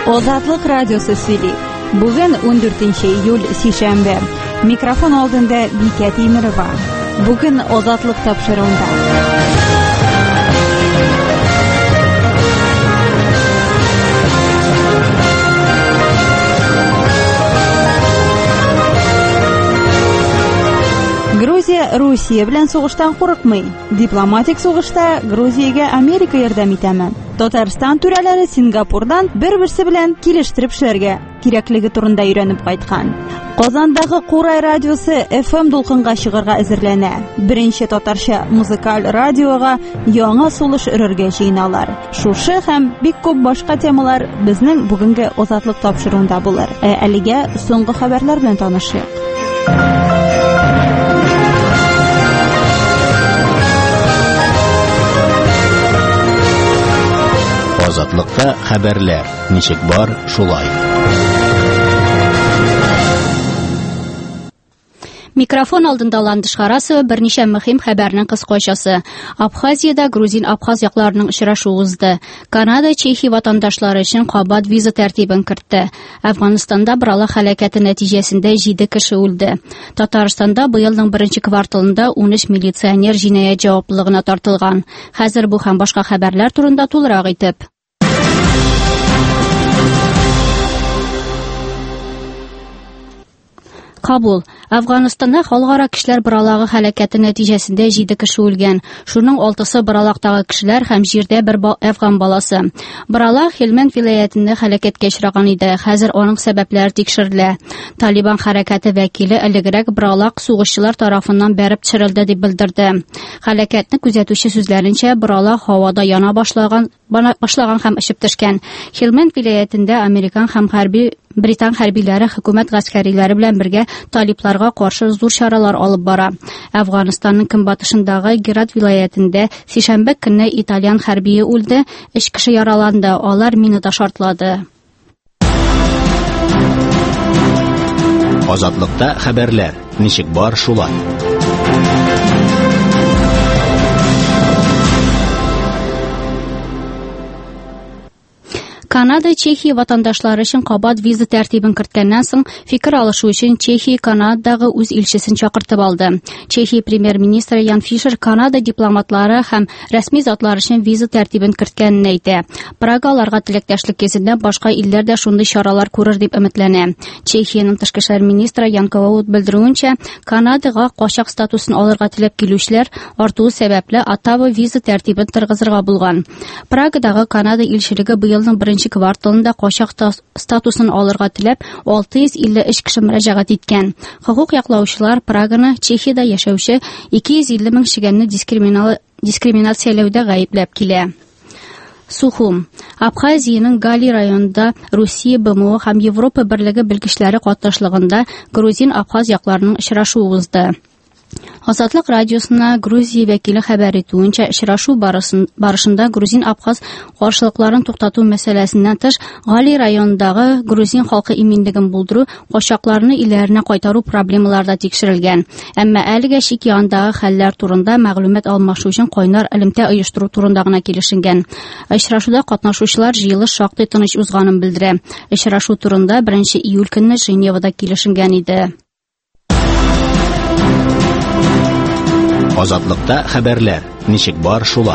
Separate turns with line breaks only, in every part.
Озатлык радиосы сөйли. Бүген 14 июль сишәмбе. Микрофон алдында Бикә Тимерова. Бүген Озатлык тапшыруында. Грузия Русия белән сугыштан курыкмый. Дипломатик сугышта Грузиягә Америка ярдәм итәме? Татарстан түрәләре Сингапурдан бер-берсе белән килештереп эшләргә кирәклеге турында өйрәнеп кайткан. Казандагы Курай радиосы FM дулкынга чыгарга әзерләнә. Беренче татарча музыкаль радиога яңа сулыш өрергә җыеналар. Шушы һәм бик күп башка темалар безнең бүгенге Озатлык тапшыруында булыр. Әлегә соңгы хәбәрләр белән танышыйк.
Азатлыкта хәбәрләр. Ничек бар, шулай.
Микрофон алдында Ландыш Харасова берничә мөһим хәбәрнең кыскачасы. Абхазиядә грузин-абхаз якларының очрашуы узды. Канада Чехия ватандашлары өчен кабат виза тәртибен кертте. Әфганстанда брала һәлакәте нәтиҗәсендә 7 кеше үлде. Татарстанда быелның 1 кварталында 13 милиционер җинаять җаваплылыгына тартылган. Хәзер бу һәм башка хәбәрләр турында тулырак итеп. Кабул. Әфганстанда халыкара кешеләр бралагы һәлакәте нәтиҗәсендә 7 кеше үлгән. Шуның 6-сы бралактагы кешеләр һәм җирдә бер әфган баласы. Бралак Хелманд вилаятында һәлакәткә очраган иде. Хәзер аның сәбәпләре тикшерелә. Талибан хәрәкәте вәкиле элегрәк бралак сугышчылар тарафыннан бәреп төшерелде дип белдерде. Хәлакәтне күзәтүче сүзләренчә, бралак һавада яна башлаган һәм ишеп төшкән. Хелманд вилаятында Американ һәм Британ хәрбиләре хөкүмәт гаскәриләре белән бергә талибларга каршы зур чаралар алып бара. Әфганстанның көнбатышындагы Герат вилаятында сишәмбе көнне итальян хәрбие үлде, 3 кеше яраланды. Алар минада шартлады.
Азатлыкта хәбәрләр. Ничек бар, шулай.
Канада Чехия ватандашлары өчен кабат виза тәртибен керткәннән соң фикер алышу өчен Чехия Канададагы үз илчесен чакыртып алды. Чехия премьер-министры Ян Фишер Канада дипломатлары һәм рәсми затлар өчен виза тәртибен керткәнен әйтә. Прага аларга теләктәшлек кезендә башка илләр дә шундый чаралар күрер дип өметләнә. Чехияның тышкы эшләр министры Ян Каваут белдерүенчә, Канадага качак статусын алырга теләп килүчеләр артуы сәбәпле Оттава виза тәртибен тыргызырга булган. Прагадагы Канада илчелеге быелның 1 кварталында качак статусын алырга теләп 653 кеше мөрәҗәгать иткән. Хукук яклаучылар Праганы Чехиядә яшәүче 250 мең шигәнне дискриминацияләүдә гаепләп килә. Сухум. Абхазиянең Гали районында Русия, БМО һәм Европа берлеге белгечләре катнашлыгында грузин-абхаз якларының очрашуы узды. Азатлык радиосына Грузия вәкиле хәбәр итүенчә, очрашу барышында грузин-абхаз каршылыкларын туктату мәсьәләсеннән тыш Гали районындагы грузин халкы иминлеген булдыру, качакларны илләренә кайтару проблемалары да тикшерелгән. Әмма әлегә чик ягындагы хәлләр турында мәгълүмат алмашу өчен кайнар элемтә оештыру турында гына килешенгән. Очрашуда катнашучылар җыелыш шактый тыныч узганын белдерә. Очрашу турында 1 июль көнне Женевада килешенгән иде.
Азатлыкта хәбәрләр. Ничек бар, шулай.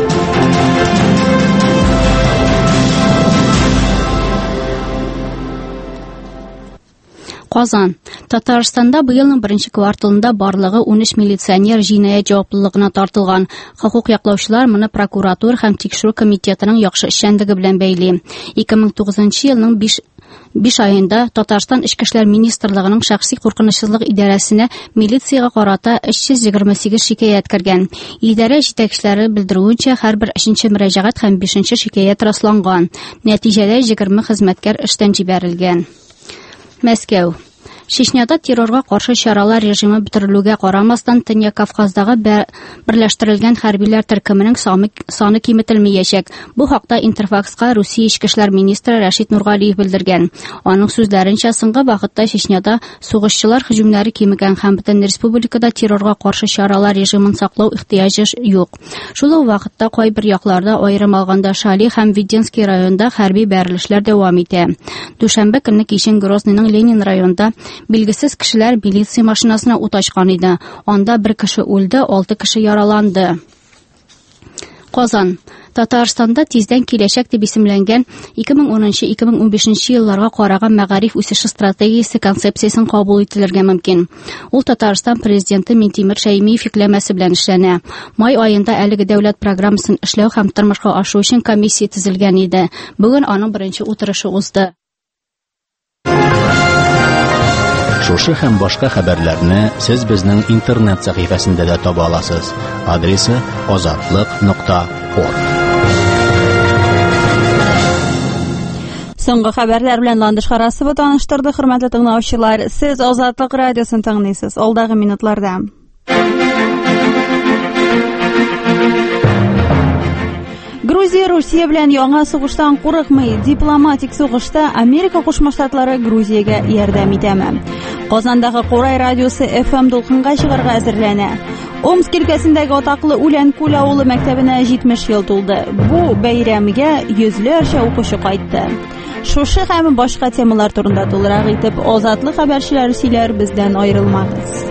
Казан. Татарстанда быелның 1 кварталында барлыгы 13 милиционер җинаять җаваплылыгына тартылган. Хукук яклаучылар моны прокуратура һәм тикшерү комитетының яхшы эшчәнлеге белән бәйли. 2009 елның 5 айында Татарстан Эчке эшләр министрлыгының шәхси куркынычсызлык идарәсенә милициягә карата 328 шикаят кергән. Идарә җитәкчеләре белдерүенчә, һәрбер 3нче мөрәҗәгать һәм 5нче шикаят расланган. Нәтиҗәдә 20 хезмәткәр эштән җибәрелгән. Мәскәү. Чечняда террорга каршы чаралар режимы бетерелүгә карамастан Төньяк Кавказдагы берләштерелгән хәрбиләр төркеменең саны киметелмәячәк. Бу хакта Интерфакска Русия ички эшләр министры Рашид Нургалиев белдергән. Аның сүзләренчә, соңгы вакытта Чечняда сугышчылар һөҗүмнәре кимегән һәм бөтен республикада террорга каршы чаралар режимын саклау ихтыяҗы юк. Шул ук вакытта кайбер якларда, аерым алганда Шали һәм Веденский районда хәрби бәрелешләр дәвам итә. Дүшәмбе көнне кичен Грозныйның Ленин районында билгесез кешеләр милиция машинасына ут ачкан иде. Анда 1 кеше үлде, 6 кеше яраланды. Казан. Татарстанда тиздән киләчәк дип исемләнгән 2010-2015 елларга караган мәгариф үсеше стратегиясе концепциясын кабул ителергә мөмкин. Ул Татарстан президенты Минтимер Шәймиев йөкләмәсе белән эшләнә. Май аенда әлеге дәүләт программасын эшләү һәм тормышка ашу өчен комиссия төзелгән иде. Бүген аның беренче утырышы узды.
Шушы һәм башка хәбәрләрне сез безнең интернет сәхифәсендә дә таба аласыз. Адресы azatlык.org.
Соңгы хәбәрләр белән Ландыш Харасова таныштырды, хөрмәтле тыңлаучылар. Сез Азатлык радиосын тыңлыйсыз. Алдагы минутларда. Грузия Русия белән яңа сугыштан курыкмый. Дипломатик сугышта Америка Кушма Штатлары Грузиягә ярдәм итәме? Казандагы Курай радиосы FM дулкынга чыгарга әзерләнә. Омск өлкәсендәге атаклы Үлән күл авылы мәктәбенә 70 ел тулды. Бу бәйрәмгә йөзләрчә укучы кайтты. Шушы һәм башка темалар турында тулырак итеп Азатлык хәбәрчеләре сөйләр, бездән аерылмагыз.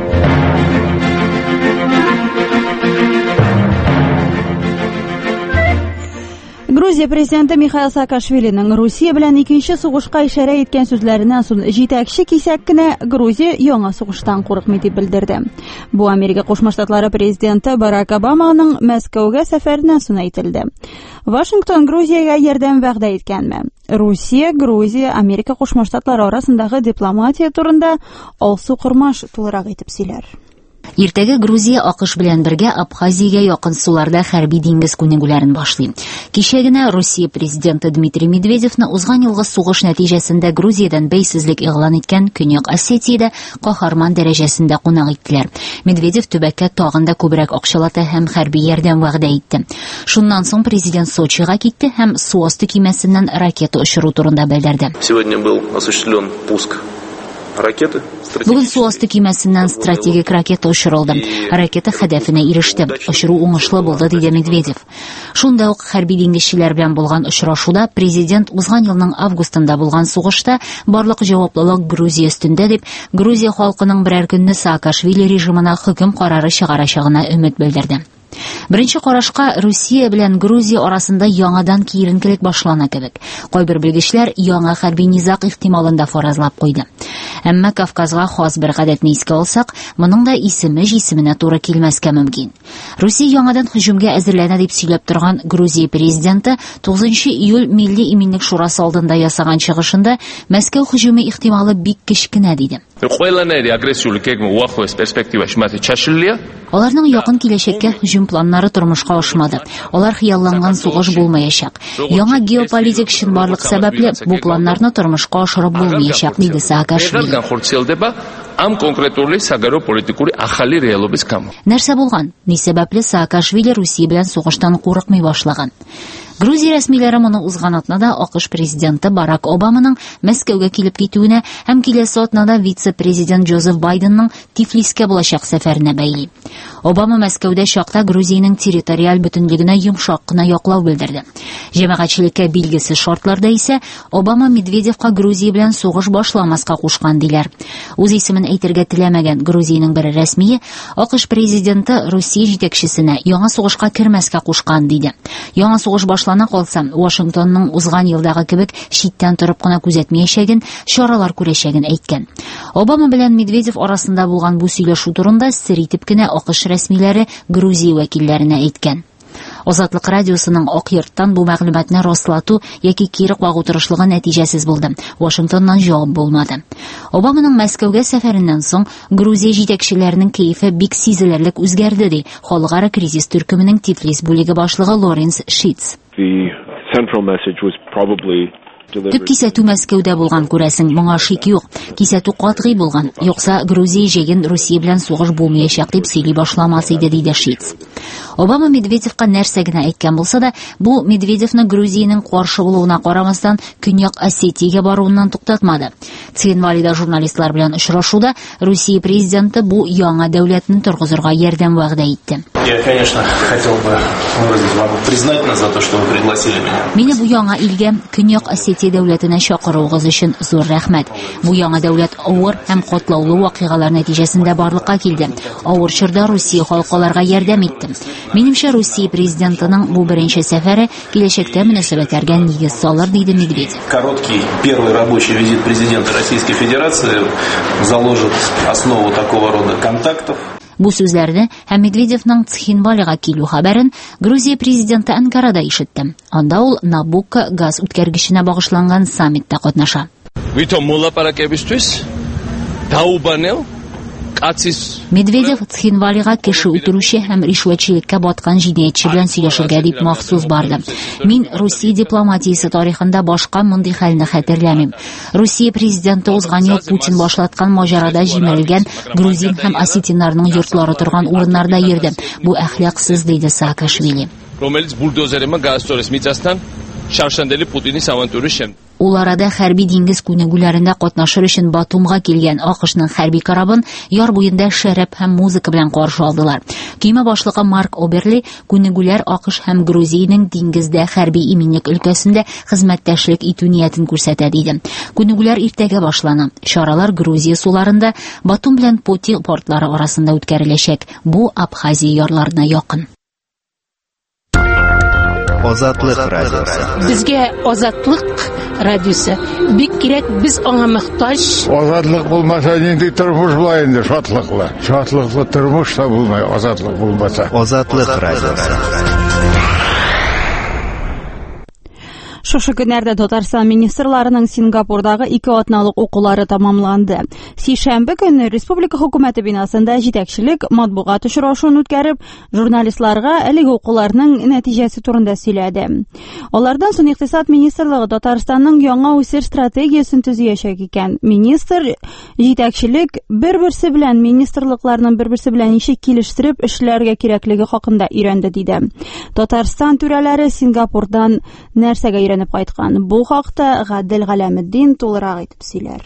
Грузия президенты Михаил Саакашвилинең Русия белән икенче сугышка ишарә иткән сүзләреннән соң җитәкче кисәк кенә Грузия яңа сугыштан курыкмый дип белдерде. Бу Америка Кушма Штатлары президенты Барак Обаманың Мәскәүгә сәфәреннән соң әйтелде. Вашингтон Грузиягә ярдәм вәгъдә иткәнме? Русия, Грузия, Америка Кушма Штатлары арасындагы дипломатия турында алсу кырмаш тулырак итеп сөйләр.
Иртәгә Грузия АКШ белән бергә Абхазиягә якын суларда хәрби диңгез күнегүләрен башлый. Кичә генә Русия президенты Дмитрий Медведевны узган елгы сугыш нәтиҗәсендә Грузиядән бәйсезлек игълан иткән Көньяк Осетиядә каһарман дәрәҗәсендә кунак иттеләр. Медведев төбәккә тагын да күбрәк акчалата һәм хәрби ярдәм вәгъдә итте. Шуннан соң президент Сочига китте һәм су асты кимәсеннән ракета очыру турында белдерде.
Сегодня был осуществлен пуск ракеты.
Бүген су асты кимәсеннән стратегик ракета очырылды. Ракета хәдәфенә иреште. Очыру уңышлы булды, диде Медведев. Шунда ук хәрби диңгезчеләр белән булган очрашуда президент узган елның августында булган сугышта барлык җаваплылык Грузия өстендә дип, Грузия халкының берәр көнне Саакашвили режимына хөкем карары чыгарачагына өмет белдерде. Беренче карашка Русия белән Грузия арасында яңадан киеренкелек башлана кебек. Кайбер белгечләр яңа хәрби низак ихтималын да фаразлап куйды. Әмма Кавказга хас бер гадәтне искә алсак, моның да исеменә туры килмәскә мөмкин. Русия яңадан һөҗүмгә әзерләнә дип сөйләп торган Грузия президенты 9 июль Милли иминлек шурасы алдында ясаган чыгышында Мәскәү һөҗүме ихтималы бик кечкенә диде. Аларның якын киләчәккә һөҗүм планнары тормышка ашмады. Алар хыялланган сугыш булмаячак. Яңа геополитик чынбарлык сәбәпле бу планнарны тормышка ашырып булмаячак, диде Саакашвили. Нәрсә булган? Ни сәбәпле Саакашвили Русия белән сугыштан курыкмый башлаган? Грузия рәсмиләре моны узган атнада АКШ президенты Барак Обаманың Мәскәүгә килеп китүенә һәм киләсе атнада вице-президент Джозеф Байденның Тифлискә булачак сәфәренә бәйли. Обама Мәскәүдә чакта Грузиянең территориаль бөтенлегенә йомшак кына яклау белдерде. Җәмәгатьчелеккә билгесез шартларда исә Обама Медведевка Грузия белән сугыш башламаска кушкан диләр. Үз исемен әйтергә теләмәгән Грузиянең бер рәсмие АКШ президенты Русия җитәкчесенә яңа сугышка кермәскә кушкан диде. Яңа сугыш башлана калса, Вашингтонның узган елдагы кебек читтән торып кына күзәтмәячәген, чаралар күрәчәген әйткән. Обама белән Медведев арасында булган бу сөйләшү турында сер итеп кенә АКШ рәсмиләре Грузия вәкилләренә әйткән. Азатлык радиосының Ак йорттан бу мәгълүматны раслату яки кире кагу тырышлыгы нәтиҗәсез булды. Вашингтоннан җавап булмады. Обаманың Мәскәүгә сәфәреннән соң Грузия җитәкчеләренең кәефе бик сизелерлек үзгәрде, ди Халыкара кризис төркеменең Тифлис бүлеге башлыгы Лоренс Шитц.
The central message was probably
Төп кисәтү Мәскәүдә булган күрәсең, моңа шик юк. Кисәтү катгый булган. Юкса Грузия җәген Русия белән сугыш булмаячак дип сөйли башламас иде, диде Шиц. Обама Медведевка нәрсә генә әйткән булса да, бу Медведевны Грузиянең каршы булуына карамастан Көньяк Осетиягә баруыннан туктатмады. Цхинвалида журналистлар белән очрашуда Русия президенты бу яңа дәүләтне торгызырга ярдәм вәгъдә итте.
Я, конечно, хотел бы выразить вам признательность за то, что вы пригласили меня.
Мине бу яңа илгә Көньяк Осетия дәүләтенә чакыруыгыз өчен зур рәхмәт. Бу яңа дәүләт авыр һәм катлаулы вакыйгалар нәтиҗәсендә барлыкка килде. Авыр чорда Русия халыкларга ярдәм итте. Минемчә, Русия президентының бу беренче сәфәре киләчәктә мөнәсәбәтләргә нигез салыр, диде Медведев.
Короткий первый рабочий визит президента Российской Федерации заложит основу такого рода контактов.
Бу сүзләрне һәм Медведевның Цхинвалига килү хәбәрен Грузия президенты Анкарада ишетте. Анда ул Набука газ үткәргеченә багышланган саммитта катнаша. Медведев Цхинвалига кеше үтерүче һәм ришвәтчелеккә баткан җинаятьче белән сөйләшергә дип махсус барды. Мин Русия дипломатиясе тарихында башка мондый хәлне хәтерләмим. Русия президенты узган ел Путин башлаткан маҗарада җимерелгән грузин һәм осетиннарның йортлары торган урыннарда йөрде. Бу әхлаксыз, диде Саакашвили. Ул арада хәрби диңгез күнегүләрендә катнашыр өчен Батумга килгән АКШның хәрби карабын яр буенда шәраб һәм музыка белән каршы алдылар. Көймә башлыгы Марк Оберли күнегүләр АКШ һәм Грузиянең диңгездә хәрби иминлек өлкәсендә хезмәттәшлек итү ниятен күрсәтә, диде. Күнегүләр иртәгә башлана. Чаралар Грузия суларында Батум белән Поти портлары арасында үткәреләчәк. Бу Абхазия ярларына якын.
Азатлык радиосы.
Безгә азатлык радиосы бик кирәк, без аңа мохтаҗ.
Азатлык булмаса, нинди тормыш була инде, шатлыклы. Шатлыклы тормыш та булмай, азатлык булмаса.
Азатлык радиосы.
Шушы көннәрдә Татарстан министрларының Сингапурдагы 2 атналык укулары тамамланды. Сишәмбе көнне республика хөкүмәте бинасында җитәкчелек матбугат очрашуын үткәреп, журналистларга әлеге укуларның нәтиҗәсе турында сөйләде. Алардан соң икътисад министрлыгы Татарстанның яңа үсеш стратегиясен төзиячәк икән. Министр җитәкчелек бер-берсе белән министрлыкларның бер-берсе белән ничек килештереп эшләргә кирәклеге хакында өйрәнде, диде. Татарстан түрәләре Сингапурдан нәрсәгә өйрәнеп кайткан? Бу хакта Гадел Галәметдин тулырак итеп сөйләр.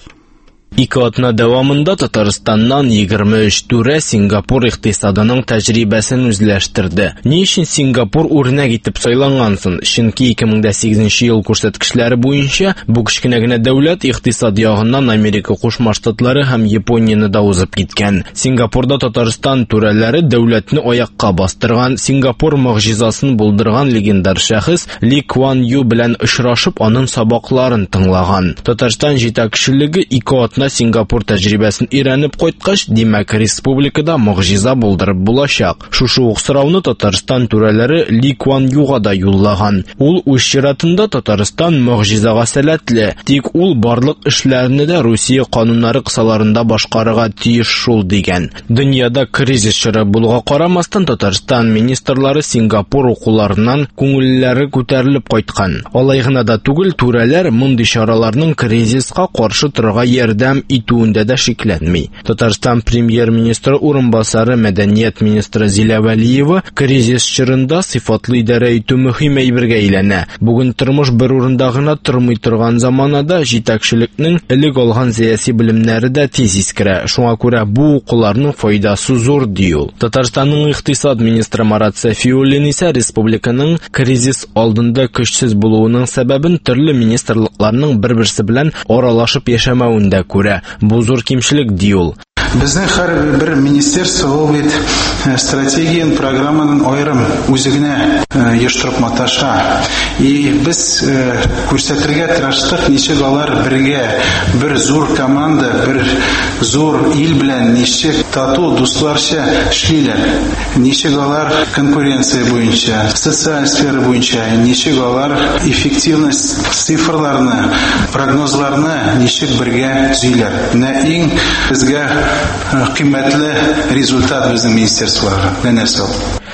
2 атна дәвамында Татарстаннан 23 түрә Сингапур икътисадының тәҗрибәсен үзләштерде. Ни өчен Сингапур үрнәк итеп сайлангансын? Чөнки 2008 ел күрсәткечләре буенча бу кечкенә генә дәүләт икътисад ягыннан Америка Кушма Штатлары һәм Японияны да узып киткән. Сингапурда Татарстан түрәләре дәүләтне аякка бастырган, Сингапур мөгъҗизасын булдырган легендар шәхес Ли Куан Ю белән очрашып, аның сабакларын тыңлаган. Татарстан җитәкчелеге 2 атна Сингапур тәҗрибәсен өйрәнеп кайткач, димәк, республикада мөгъҗиза булдырып булачак. Шушы ук сорауны Татарстан түрәләре Ли Куан Юга да юллаган. Ул үз чиратында Татарстан мөгъҗизага сәләтле, тик ул барлык эшләрне дә Русия кануннары кысаларында башкарырга тиеш шул, дигән. Дөньяда кризис чоры булуга карамастан, Татарстан министрлары Сингапур укуларыннан күңелләре күтәрелеп кайткан. Алай гына да түгел, түрәләр мондый чараларның кризиска каршы торырга ярдәм итүендә дә шикләнми. Татарстан премьер-министры урынбасары Мәдәният министры Зилә Вәлиева кризис чорында сыйфатлы идарә итү мөһим әйбергә әйләнә. Бүген тормыш бер урында гына тормый торган заманада җитәкчелекнең элек алган сәяси белемнәре дә тиз искерә. Шуңа күрә бу укуларның файдасы зур, ди ул. Татарстанның икътисад министры Марат Сафиуллин исә республиканың кризис алдында көчсез булуының сәбәбен төрле министрлыкларның бер-берсе белән аралашып яшәмәвендә күрә. Бу зур кимчелек, ди ул.
Безнең һәр министерство ул бит стратегиян, программаның аерым үзегенә йоштырып маташа. И без күрсәтергә тырыштык, ничек алар бергә, бер зур команда, бер зур ил белән ничек тату дусларча эшлиләр. Ничек алар конкуренция буенча, социаль сфера буенча, ничек алар эффективность цифрларны, прогнозларны ничек бергә төзиләр. Менә иң безгә кыйммәтле результат безнең министерстволарга. Нәрсә ул?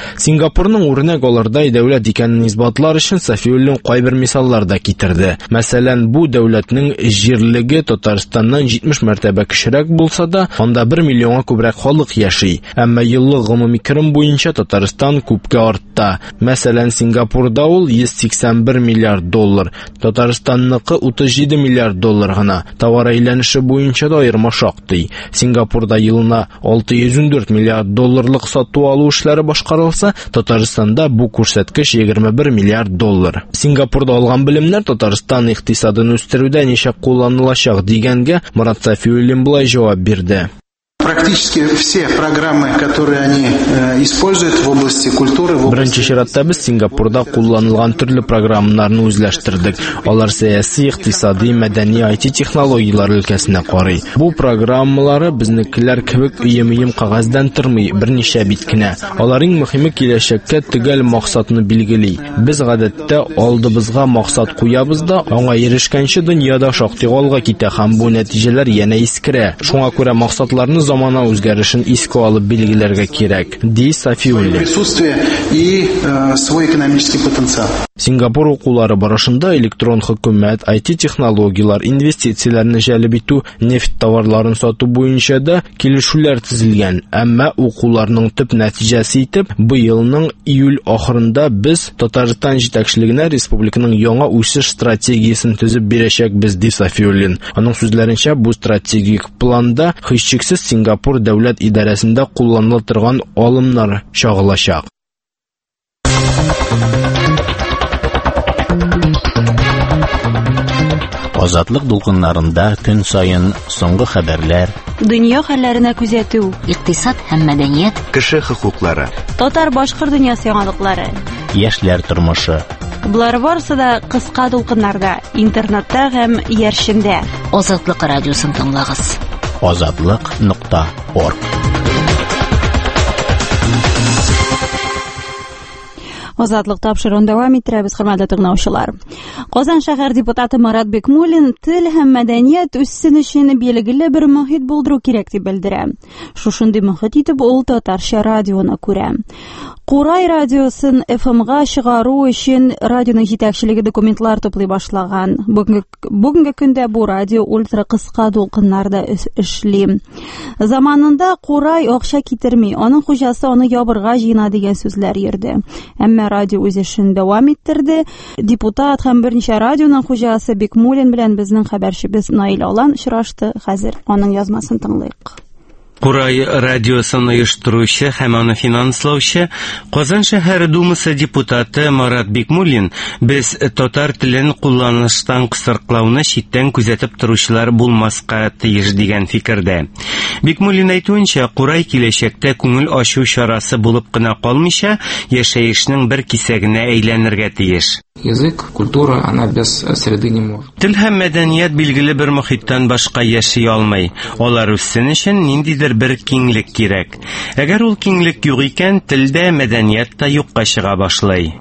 Сингапурның үрнәк алырдай дәүләт икәнен исбатлар өчен Сафиуллин кайбер мисаллар да китерде. Мәсәлән, бу дәүләтнең җирлеге Татарстаннан 70 мәртәбә кечерәк булса да, анда 1 миллионга күбрәк халык яши. Әмма еллык гомуми керем буенча Татарстан күпкә артта. Мәсәлән, Сингапурда ул 181 миллиард доллар, Татарстанныкы 37 миллиард доллар гына. Товар әйләнеше буенча да аерма шактый. Сингапурда елына 614 миллиард долларлык сату алу эшләре башкарылса, Татарстанда бу күрсәткеч 21 миллиард доллар. Сингапурда алган белемнәр Татарстан икътисадын үстерүдә ничек кулланылачак дигәнгә Марат Сафиуллин булай җавап бирде.
Практически все программы, которые они используют в области культуры...
Беренче чиратта без Сингапурда кулланылган төрле программаларны үзләштердек. Алар сәяси, икътисади, мәдәни, IT технологиялар өлкәсенә карый. Бу программалары безнекеләр кебек өем кагаздан тормый, берничә бит кенә. Аларның мөһиме киләчәккә төгәл максатны билгели. Без гадәттә алдыбызга максат куябыз да, аңа ирешкәнче дөньяда шактый алга китә һәм бу нәтиҗәләр янә искерә. Шуңа күрә максатларны замана үзгәрешен искә алып билгеләргә кирәк, ди Сафиуллин.
Присутствие и свой экономический потенциал.
Сингапур укулары барышында электрон хөкүмәт, IT технологиялар, инвестицияләрне җәлеп итү, нефть товарларын сату буенча да килешүләр төзелгән. Әмма укуларның төп нәтиҗәсе итеп, быелның июль ахырында без Татарстан җитәкчелегенә республиканың яңа үсеш стратегиясын төзеп бирәчәкбез, ди Сафиуллин. Аның сүзләренчә, бу стратегик планда һичшиксез Сингапур дәүләт идарәсендә кулланыла торган алымнар чагылачак.
Азатлык дулкыннарында көн сайын соңгы хәбәрләр,
Дөнья хәлләренә күзәтү,
Икътисад һәм мәдәният,
кеше хокуклары,
татар-башкорт дөньясы яңалыклары.
яшьләр тормышы.
Булар барысы да кыска дулкыннарда, интернетта һәм яршендә.
Азатлык радиосын тыңлагыз.
Azatlıq.org.
Азатлык тапшыруын дәвам иттерәбез, хөрмәтле тыңлаучылар. Казан шәһәр депутаты Марат Бекмуллин тел һәм мәдәният үссен өчен билгеле бер мөхит булдыру кирәк дип белдерә. Шушындый мөхит итеп ул татарча радионы күрә. Курай радиосын FM-га чыгару өчен радионың җитәкчелеге документлар туплый башлаган. Бүгенге көндә бу радио ультра кыска дулкыннарда эшли. Заманында Курай акча китерми, аның хуҗасы аны ябырга җыена дигән сүзләр йөрде. Әмма радио үз эшен дәвам иттерде. Депутат һәм берничә радионың хуҗасы Бекмуллин белән безнең хәбәрчебез Наил Алан очрашты. Хәзер аның язмасын тыңлыйк.
Курай радиосын оештыручы һәм аны финанслаучы Казан шәһәре думасы депутаты Марат Бекмуллин без татар телен кулланыштан кысырклауны читтән күзәтеп торучылар булмаска тиеш дигән фикердә. Бекмуллин әйтүенчә, Курай киләчәктә күңел ачу чарасы булып кына калмыйча, яшәешнең бер кисәгенә әйләнергә тиеш.
Язык, культура, она без среды не может.
Тел һәм мәдәният билгеле бер мөхиттән башка яши алмый. Алар үссен өчен ниндидер бер киңлек кирәк. Әгәр ул киңлек юк икән, телдә мәдәният та юкка чыга башлый.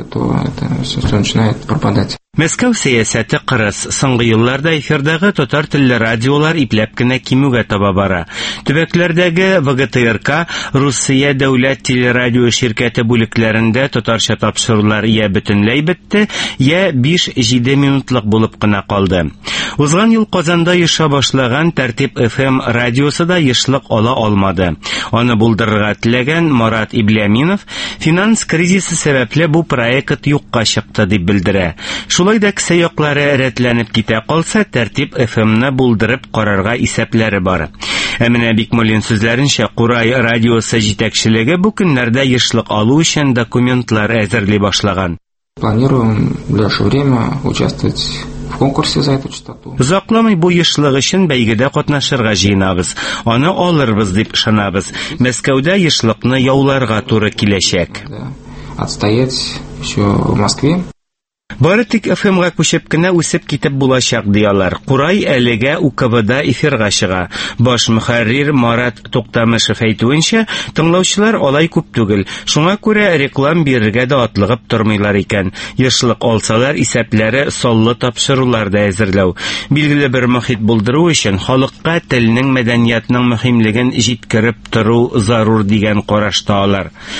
Мәскәү сәясәте кырыс. Соңгы елларда эфирдагы татар телле радиолар ипләп кенә кимүгә таба бара. Төбәкләрдәге ВГТРК, Русия дәүләт телерадио ширкәте бүлекләрендә татарча тапшырулар я бөтенләй бетте, я 5-7 минутлык булып кына калды. Узган ел Казанда яша башлаган Тәртип FM радиосы да ешлык ала алмады. Аны булдырырга теләгән Марат Ибляминов финанс кризисы сәбәпле бу проект юкка чыкты дип белдерә. Шулай да кесә яклары рәтләнеп китә калса, Тәртип FM-ны булдырып карарга исәпләре бар. Ә менә Бекмуллин сүзләренчә, Курай радиосы җитәкчелеге бу көннәрдә ешлык алу өчен документлар әзерли башлаган.
Планируем в ближайшее время участвовать в конкурсе за эту частоту.
Узакламый бу ешлык өчен бәйгедә катнашырга җыенабыз. Аны алырбыз дип ышанабыз. Мәскәүдә ешлыкны яуларга туры киләчәк.
Отстоять еще в Москве.
Бары тик FM-га күчеп кенә үсеп китеп булачак диялар. Курай әлегә УКБда эфирга чыга. Баш мөхәррир Марат Туктамышев әйтүенчә, тыңлаучылар алай күп түгел. Шуңа күрә реклам бирергә дә атлыгып тормыйлар икән. Ешлык алсалар, исәпләре саллы тапшыруларда әзерләү. Билгеле бер мөхит булдыру өчен халыкка телнең, мәдәниятның мөһимлеген җиткереп тору зарур дигән карашта алар.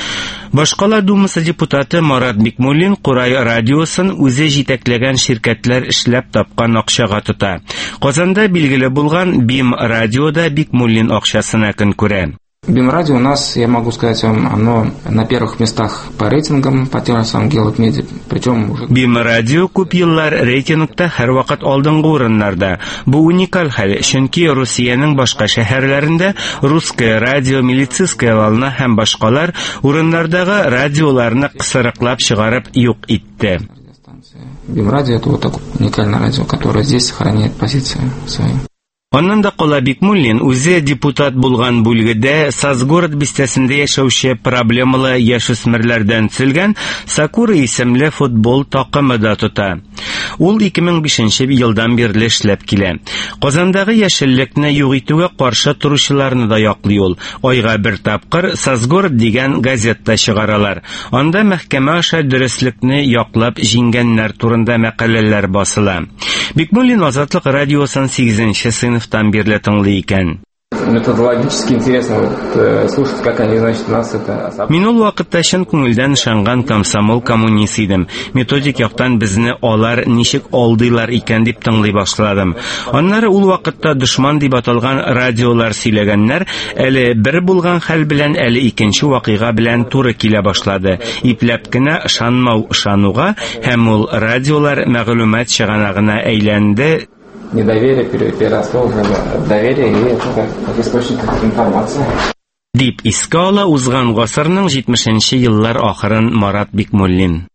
Башкала Думасы депутаты Марат Бикмуллин Курай радиосын үзе җитәкләгән ширкәтләр эшләп тапкан акчага тота. Казанда билгеле булган BIM радиода Бикмуллин акчасына көн күрә.
BIM радио у нас, я могу сказать вам, оно на первых местах по рейтингам, по тем самым Гелот-Меди, причем уже...
BIM радио күп еллар рейтингта һәрвакыт алдынгы урыннарда. Бу уникаль хәл, чөнки Русиянең башка шәһәрләрендә Русское радио, Милицейская волна һәм башкалар урыннардагы радиоларны кысырыклап чыгарып юк итте.
BIM радио — это вот такое уникальное радио, которое здесь сохраняет позиции свои.
Аннан да кала Бикмуллин үзе депутат булган бүлгедә Сазгород бистәсендә яшәүче проблемалы яшүсмерләрдән төзелгән Сакура исемле футбол такымы да тота. Ул 2005 елдан бирле эшләп килә. Казандагы яшеллекне юк итүгә каршы торучыларны да яклый ул. Айга бер тапкыр Сазгород дигән газетта чыгаралар. Анда мәхкәмә аша дөреслекне яклап җиңгәннәр турында мәкаләләр басыла. Бикмуллин Азатлык радиосын 8-нче сыйныфтан бирле тыңлый икән.
Методологически интересно слушать, как они, значит, нас это...
Мин ул вакытта чын күңелдән ышанган комсомол коммунист идем. Методик яктан безне алар ничек алдыйлар икән дип тыңлый башладым. Аннары ул вакытта дошман дип аталган радиолар сөйләгәннәр әле бер булган хәл белән, әле икенче вакыйга белән туры килә башлады. Ипләп кенә ышанмау ышануга һәм ул радиолар мәгълүмат чыганагына әйләнде.
Недоверие переросло уже в доверие, и это как источник информации.
Дип искә ала узган гасырның 70-нче еллар ахырын Марат Бикмуллин.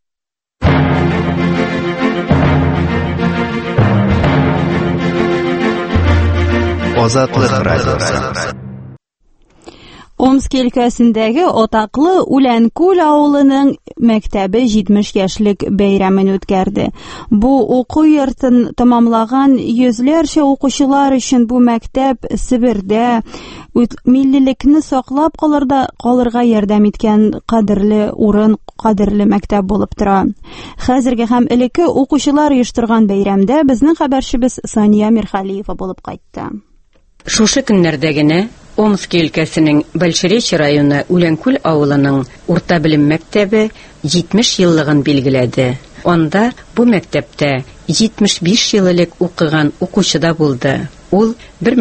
Азатлык радиосы.
Омск өлкәсендәге атаклы Үләнкүл авылының мәктәбе 70 яшьлек бәйрәмен үткәрде. Бу уку йортын тамамлаган йөзләрчә укучылар өчен бу мәктәп Себердә милливлекне саклап калырга ярдәм иткән кадерле урын, кадерле мәктәп булып тора. Хәзерге һәм элекке укучылар оештырган бәйрәмдә безнең хәбәрчебез Сания Мирхалиева булып кайтты.
Шушы көннәрдә генә Омск өлкәсенең Большеречье районы Үләнкүл авылының урта белем мәктәбе 70 еллыгын билгеләде. Анда бу мәктәптә 75 ел элек укыган укучы да булды. Ул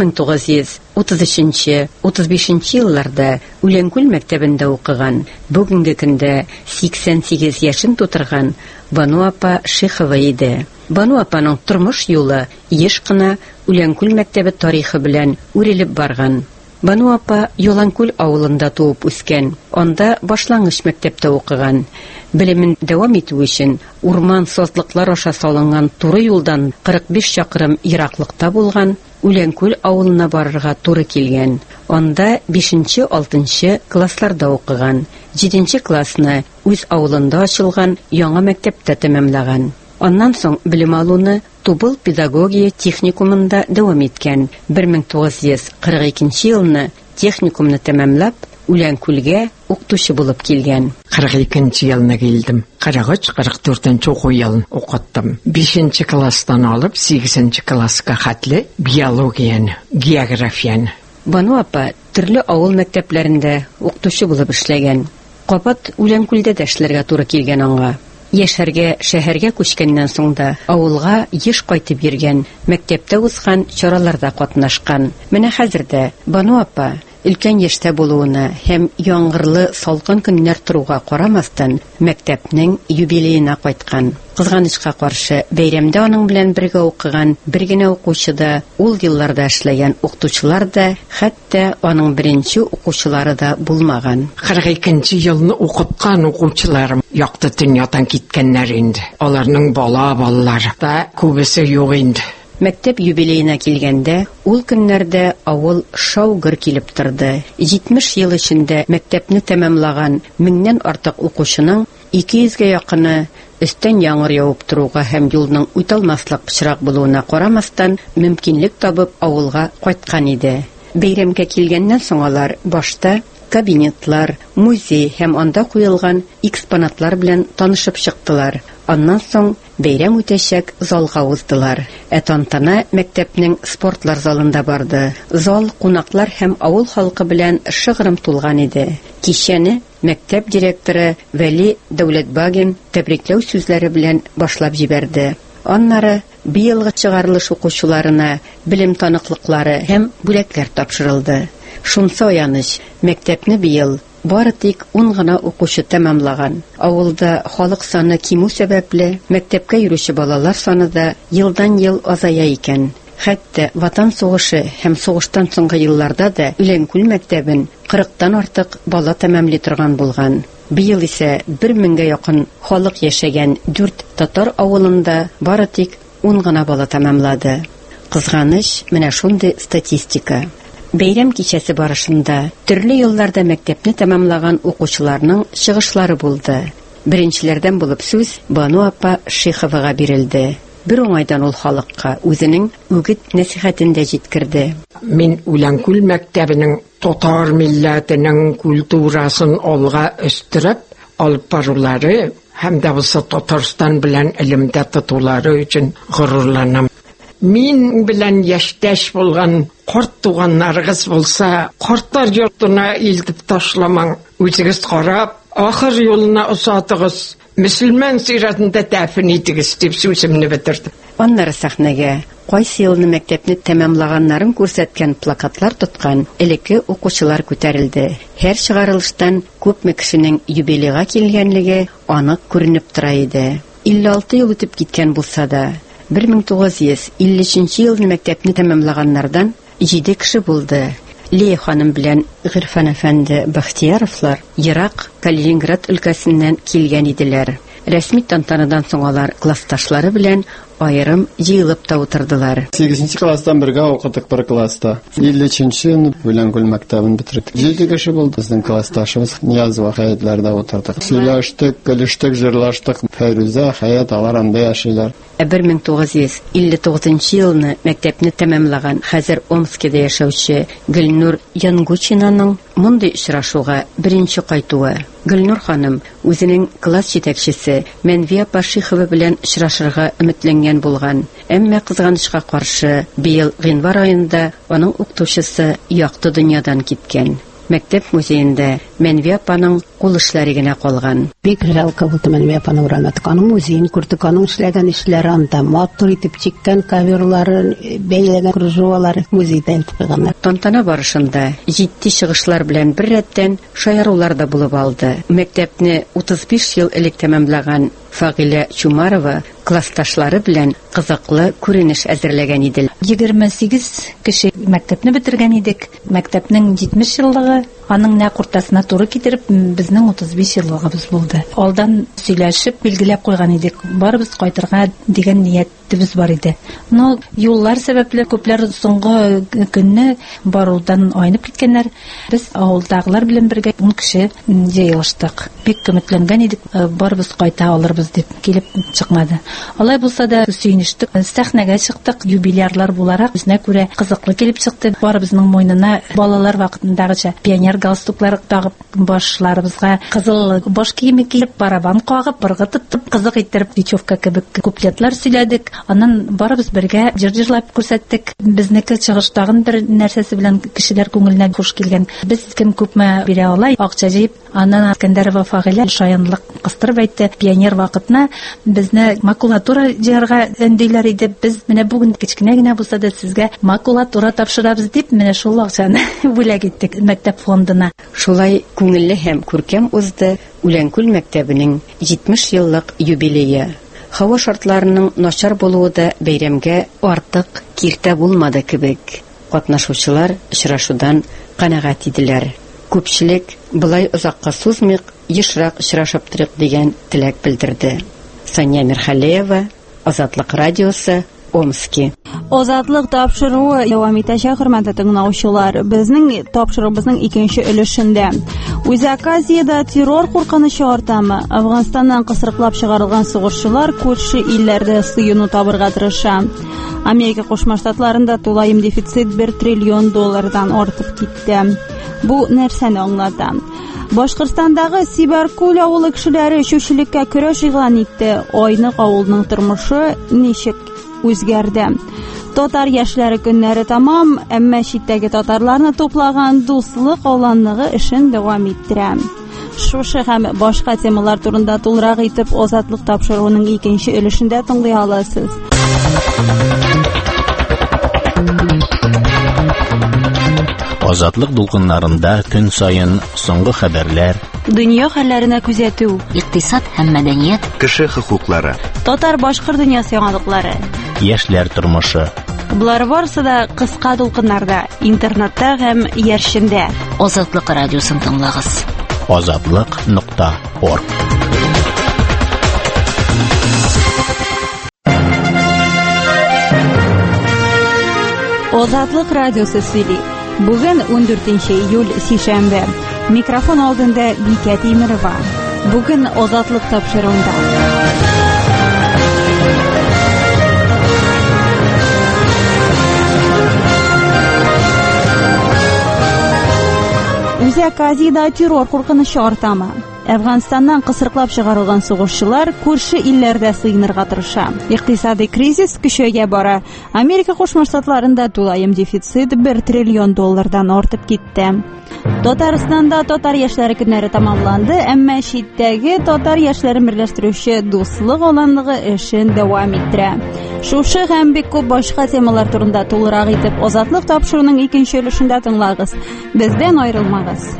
1933-35 елларда Үләнкүл мәктәбендә укыган. Бүгенге көндә 88 яшен тутырган Бану апа Шихова иде. Бану апаның тормыш юлы еш кына Үләнкүл мәктәбе тарихы белән үрелеп барган. Бану апа Яланкүл авылында туып үскән. Анда башлангыч мәктәптә укыган. Белемен дәвам итү өчен урман сазлыклар аша салынган туры юлдан 45 чакрым ераклыкта булган Үләнкүл авылына барырга туры килгән. Анда 5-6 классларда укыган. 7 классны үз авылында ачылган яңа мәктәптә тәмамлаган. Аннан соң белем алуны Тубыл педагогия техникумында дәвам иткән. 1942 елны техникумны тәмамлап, Үләнкүлгә укытучы булып килгән.
42 елны килдем. 43-44 уку елын укыттым. 5 класстан алып 8 класска хәтле биологияны, географияны.
Бану апа төрле авыл мәктәпләрендә укытучы булып эшләгән. Кабат Үләнкүлдә дә эшләргә туры килгән аңа. Яшәргә, шәһәргә күчкәннән соң да авылга еш кайтып йөргән, мәктәптә узган чараларда катнашкан. Менә хәзер дә Бану апа өлкән яшьтә булуына һәм яңгырлы салкын көннәр торуга карамастан мәктәпнең юбилеена кайткан. Кызганычка каршы, бәйрәмдә аның белән бергә укыган бер генә укучы да, ул елларда эшләгән укытучылар да, хәтта аның беренче укучылары да булмаган.
42 елны укыткан укучыларым якты дөньядан киткәннәр инде. Аларның балалары да күбесе юк инде.
Мәктәп юбилеена килгәндә, ул көннәрдә авыл шау-гөр килеп торды. 70 ел эчендә мәктәпне тәмамлаган 1000-нән артык укучының 200-гә якыны өстән яңгыр явып торуга һәм юлның үтәлмаслык пычрак булуына карамастан мөмкинлек табып авылга кайткан иде. Бәйрәмгә килгәннән соң алар башта кабинетлар, музей һәм анда куелган экспонатлар белән танышып чыктылар. Аннан соң бәйрәм үтәчәк залга уздылар. Тантана мәктәпнең спортлар залында барды. Зал кунаклар һәм авыл халкы белән шыгрым тулган иде. Кичәне мәктәп директоры Вәли Дәүләтбагин тәбрикләү сүзләре белән башлап җибәрде. Аннары быелгы чыгарылыш укучыларына белем таныклыклары һәм бүләкләр тапшырылды. Шунсы аяныч, мәктәпне быел бары тик 10 гына укучы тәмамлаган. Авылда халык саны кимү сәбәпле мәктәпкә йөрүче балалар саны да елдан-ел азая икән. Хәтта Ватан сугышы һәм сугыштан соңгы елларда да Үләнкүл мәктәбен 40тан артык бала тәмамлый торган булган. Быел исә 1000-гә якын халык яшәгән 4 татар авылында бары тик 10 гына бала тәмамлады. Кызганыч, менә шундый статистика. Бәйрәм кичәсе барышында төрле елларда мәктәпне тәмамлаган укучыларның чыгышлары булды. Беренчеләрдән булып сүз Бану апа Шиховага бирелде. Бер уңайдан ул халыкка үзенең үгет нәсихәтендә җиткерде.
Мин Үләнкүл мәктәбенең татар милләтенең культурасын алга өстереп алып барулары һәм дә булса Татарстан белән элемдә тотулары өчен горурланам. Мин белән яшьтәш булган карт туганнарыгыз булса, картлар йортына илтеп ташламаң. Үзегез карап, ахыр юлына озатыгыз. Мөселман сиратында дәфин итегез дип сүземне бетердем.
Аннары сәхнәгә кайсы елны мәктәпне тәмамлаганнарын күрсәткән плакатлар тоткан элекке укучылар күтәрелде. Һәр чыгарылыштан күпме кешенең юбилейга килгәнлеге анык күренеп тора иде. 56 ел үтеп киткән булса да, 1953 елны мәктәпне тәмамлаганнардан 7 кеше булды. Лия ханым белән Гырфан әфәнде Бахтияровлар Ирак, Калининград өлкәсеннән килгән иделәр. Рәсми тантанадан соң алар классташлары белән айрым җыелып та утырдылар.
8нче класстан бергә укыдык бер класста. 53нче Үләнкүл мәктәбен бетердек. 7 кеше булды безнең классташыбыз. Ниязова хәятләрдә утырдык. Сөйләштек, көлештек, җырлаштык. Фәрүзә, Хаят алар анда яшиләр.
1959 елны мәктәпне тәмамлаган, хәзер Омскида яшәүче Гөлнур Янгучинаның мондый очрашуга беренче кайтуы. Гөлнур ханым үзенең класс җитәкчесе Мәнвия Пашихова белән очрашырга өметләнгән булган. Әмма кызганычка каршы, быел гыйнвар аенда аның укытучысы якты дөньядан киткән. Мәктәп музеенда Мәнвия апаның кул эшләре генә калган.
Бик жалко булды Мәнвия апаны ураматык. Аның музеен күрдек, аның эшләгән эшләре анда матур итеп чиккән коверлары, бәйләгән кружевалары музейда илтеп куйганнар.
Тантана барышында җитди чыгышлар белән бер рәттән шаярулар да булып алды. Мәктәпне 35 ел элек тәмамлаган Фагыля Чумарова классташлары белән кызыклы күренеш әзерләгән иде.
28 кеше мәктәпне бетергән идек. Мәктәпнең 70 еллыгы, аның нәкъ уртасына туры китереп, безнең 35 еллыгыбыз булды. Алдан сөйләшеп, билгеләп куйган идек. Барыбыз кайтырга дигән ниятебез бар иде. Но юллар сәбәпле күпләр соңгы көнне барудан айнып киткәннәр. Без авылдагылар белән бергә 10 кеше җыелыштык. Бик өметләнгән идек, барыбыз кайта алырбыз дип, килеп чыкмады. Алай булса да сөйнештек, сәхнәгә чыктык, юбилейрлар буларак безне күрә кызыклы килеп чыкты. Барыбызның муйнына балалар вакытындагыча пионер галстуклар тагып, башларыбызга кызыл баш киеме киеп, барабан кагып, быргытып, кызык иттереп дичевка кебек куплетлар сөйләдек. Аннан барыбыз бергә җыр-җырлап күрсәттек. Безнеке чыгыштагын бер нәрсәсе белән кешеләр күңеленә хуш килгән. Без кем күпме бирә алай, акча җыеп, аннан Искәндәрова Фагыля шаянлык кыстырып әйтте. Пионер вакытына безне макулатура җыярга өндиләр иде. Без менә бүген кичкенә генә булса да сезгә макулатура тапшырабыз дип, менә шул акчаны бүләк иттек мәктәп фондына.
Шулай күңелле һәм күркәм узды Үләнкүл мәктәбенең 70 еллык юбилее. Һава шартларының начар булуы да бәйрәмгә артык киртә булмады кебек. Катнашучылар очрашудан канәгать иделәр. Күпчелек былай озакка сузмыйк, ешрак очрашып торыйк дигән теләк белдерде. Сания Мирхалеева, Азатлык радиосы, Омски.
Азатлык тапшыруы дәвам итәчәк, хөрмәтле тыңлаучылар. Безнең тапшыруыбызның икенче өлешендә. Үзәк Азиядә террор куркынычы артамы? Әфганстаннан кысрыклап чыгарылган сугышчылар күрше илләрдә сыйыну табырга тырыша. Америка Кушма Штатларында тулаем дефицит $1 триллион артып китте. Бу нәрсәне аңлата? Башкортстандагы Сибаркуль авылы кешеләре шүчелеккә көрәш игълан итте. Айнык авылның тормышы ничек үзгәрде? Татар яшьләре көннәре тамам, әмма читтәге татарларны туплаган дуслык аланлыгы эшен дәвам иттерә. Шушы һәм башка темалар турында тулырак итеп Азатлык тапшыруының икенче өлешендә тыңлый аласыз.
Азатлык дулкыннарында көн сайын соңгы хәбәрләр,
дөнья хәлләренә күзәтү,
икътисад һәм мәдәният,
кеше хокуклары,
татар-башкорт дөньясы яңалыклары,
яшьләр тормышы.
Булар барысы да кыска дулкыннарда, интернетта һәм яршендә.
Азатлык радиосын тыңлагыз.
Azatlyk.org.
Азатлык радиосы сөйли. Бүген 14 июль сишәмбе. Микрофон алдында Бикә Тимерова. Бүген Азатлык тапшыруында. Үзәк Азиядә террор куркынычы артамы. Әфганстаннан кысрыклап чыгарылган сугышчылар күрше илләрдә сыйынырга тырыша. Икътисади кризис көчәя бара. Америка Кушма Штатларында тулаем дефицит $1 триллион артып китте. Татарстанда татар яшьләре көннәре тамамланды, әмма читтәге татар яшьләрен берләштерүче дуслык аланлыгы эшен дәвам иттерә. Шушы һәм бик күп башка темалар турында тулырак итеп Азатлык тапшыруының икенче өлешендә тыңлагыз. Бездән аерылмагыз.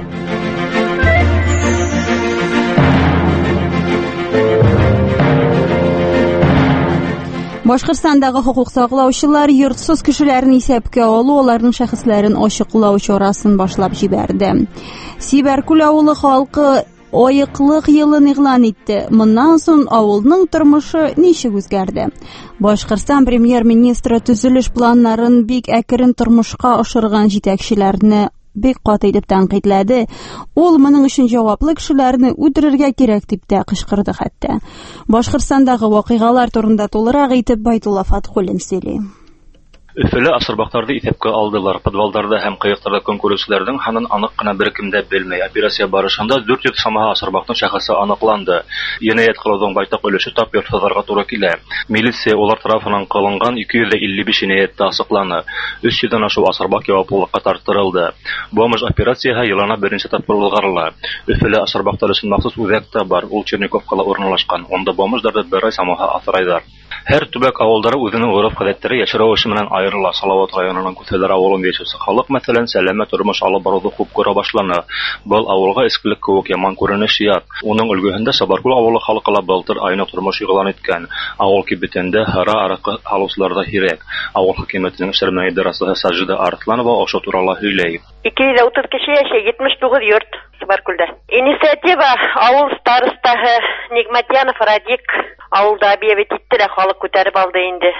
Башкортстандагы хукук саклаучылар йортсыз кешеләрне исәпкә алу, аларның шәхесләрен ачыклау чарасын башлап җибәрде. Сибаркуль авылы халкы Оеклык елын игълан итте. Моннан соң авылның тормышы ничек үзгәрде? Башкортстан премьер-министры төзелеш планнарын бик әкрен тормышка ашырган җитәкчеләрне бик каты итеп тәнкыйтьләде. Ул моның өчен җаваплы кешеләрне үтерергә кирәк дип тә кычкырды хәтта. Башкортстандагы вакыйгалар турында тулырак итеп Байтулла Фатхуллин сөйли.
Өфеле асырбактарды исәпкә алдылар. Подвалдарда һәм кыяктарда көн күрүчеләрнең ханын анык кына беркемдә белмәй. Операция барышында 400 самаһа асырбактың шәхесе аныкланды. Җинаять кылуның байтак өлеше тап йортсызларга туры килә. Милиция улар тарафыннан кылынган 255 җинаятта асыкланы. 300 ашу асырбак җаваплылыкка тартылды. Бу операцияга елына беренче тапкыр булгарыла. Өфеле асырбактар өчен махсус үзәк тә бар. Ул Черниковкада урнашкан. Онда бомжларда бер ай самаһа асрайлар. Һәр төбәк авылдары үзенең гореф-гадәтләре яшәү эше менән аерыла. Салават районының Күтәләр авылын яшәүче халык мәсәлән сәламәт тормыш алып баруды хуп күрә башлана. Был авылга искелек кебек яман күренеш ят. Уның өлгөһендә Сабаркул авылы халкыла былтыр айны тормыш игълан иткән. Авыл кибетендә хара аракы алучыларда һирәк. Авыл хакимиятенең эшләр идарәсе Саҗида Артланова аша турала һөйләй.
230 кеше яшәй, 79 йорт Сабаркулда. Инициатива авыл старостаһы Нигматьянов Радик авылда объявить иттеләр, халык күтәреп алды инде.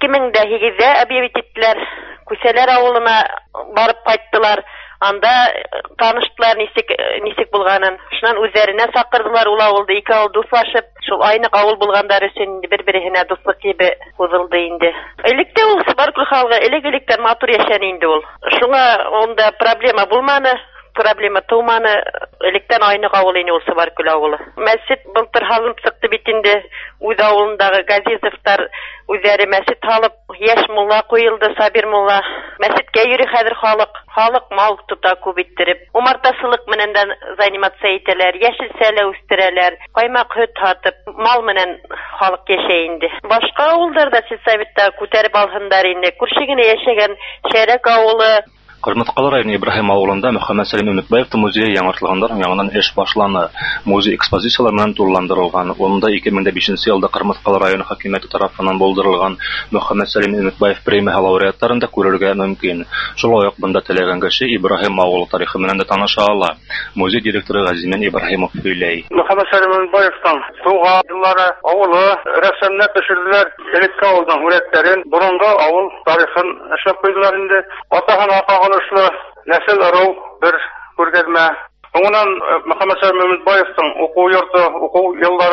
2008дә объявить иттеләр. Күсәләр авылына барып кайттылар. Анда таныштылар нисек булганын. Шуннан үзләренә сакырдылар ул авылда. Ике авыл дуслашып, шул айнык авыл булгандар өчен бер-беренә дуслык кебе узылды инде. Электә ул Сабаркул халкы элек-электән матур яшәне инде ул. Шуңа онда проблема булманы. Проблема туманы, электән айнык авыл ине ул Сабаркул авылы. Мәсҗид былтыр халып сыкты бит инде. Үз авылындагы Газизовтар үзләре мәсҗид халып, яшь мулла куелды, Сабир мулла. Мәсҗидкә йөри хәзер халык. Халык мал тота күп иттереп. Умартасылык менән дә занимация итәләр, яшел сәлә үстерәләр, каймак һөт һатып, мал менән халык яшәй инде. Башка авылларда сельсоветта күтәреп алһындар инде. Күршегенә яшәгән Шәрәк авылы,
Кырмыскалы районы Ибраһим авылында Мөхәммәд Сәлим Өметбаевтың музее яңартылганнан яңадан эш башланы. Музей экспозициялар менән тулыландырылган. Онда 2005 елда Кырмыскалы районы хакимияте тарафыннан булдырылган Мөхәммәд Сәлим Өметбаев премия лауреаттарын да күрергә мөмкин. Шулай ук монда теләгән кеше Ибраһим авылы тарихы менән дә таныша ала. Музей директоры Газиман Ибраһимов сөйләй.
Мөхәммәд Сәлим Өметбаевтың туган еллары авылы рәсемләп төшерделәр. Элекке авылның үрәтләрен, борынгы авыл тарихын эшләп куйдылар инде. Атахан Нәсел арау бер күргәзмә. Оннан Мөхәммәд Сәлим Өметбаевтың уку йорты, уку еллары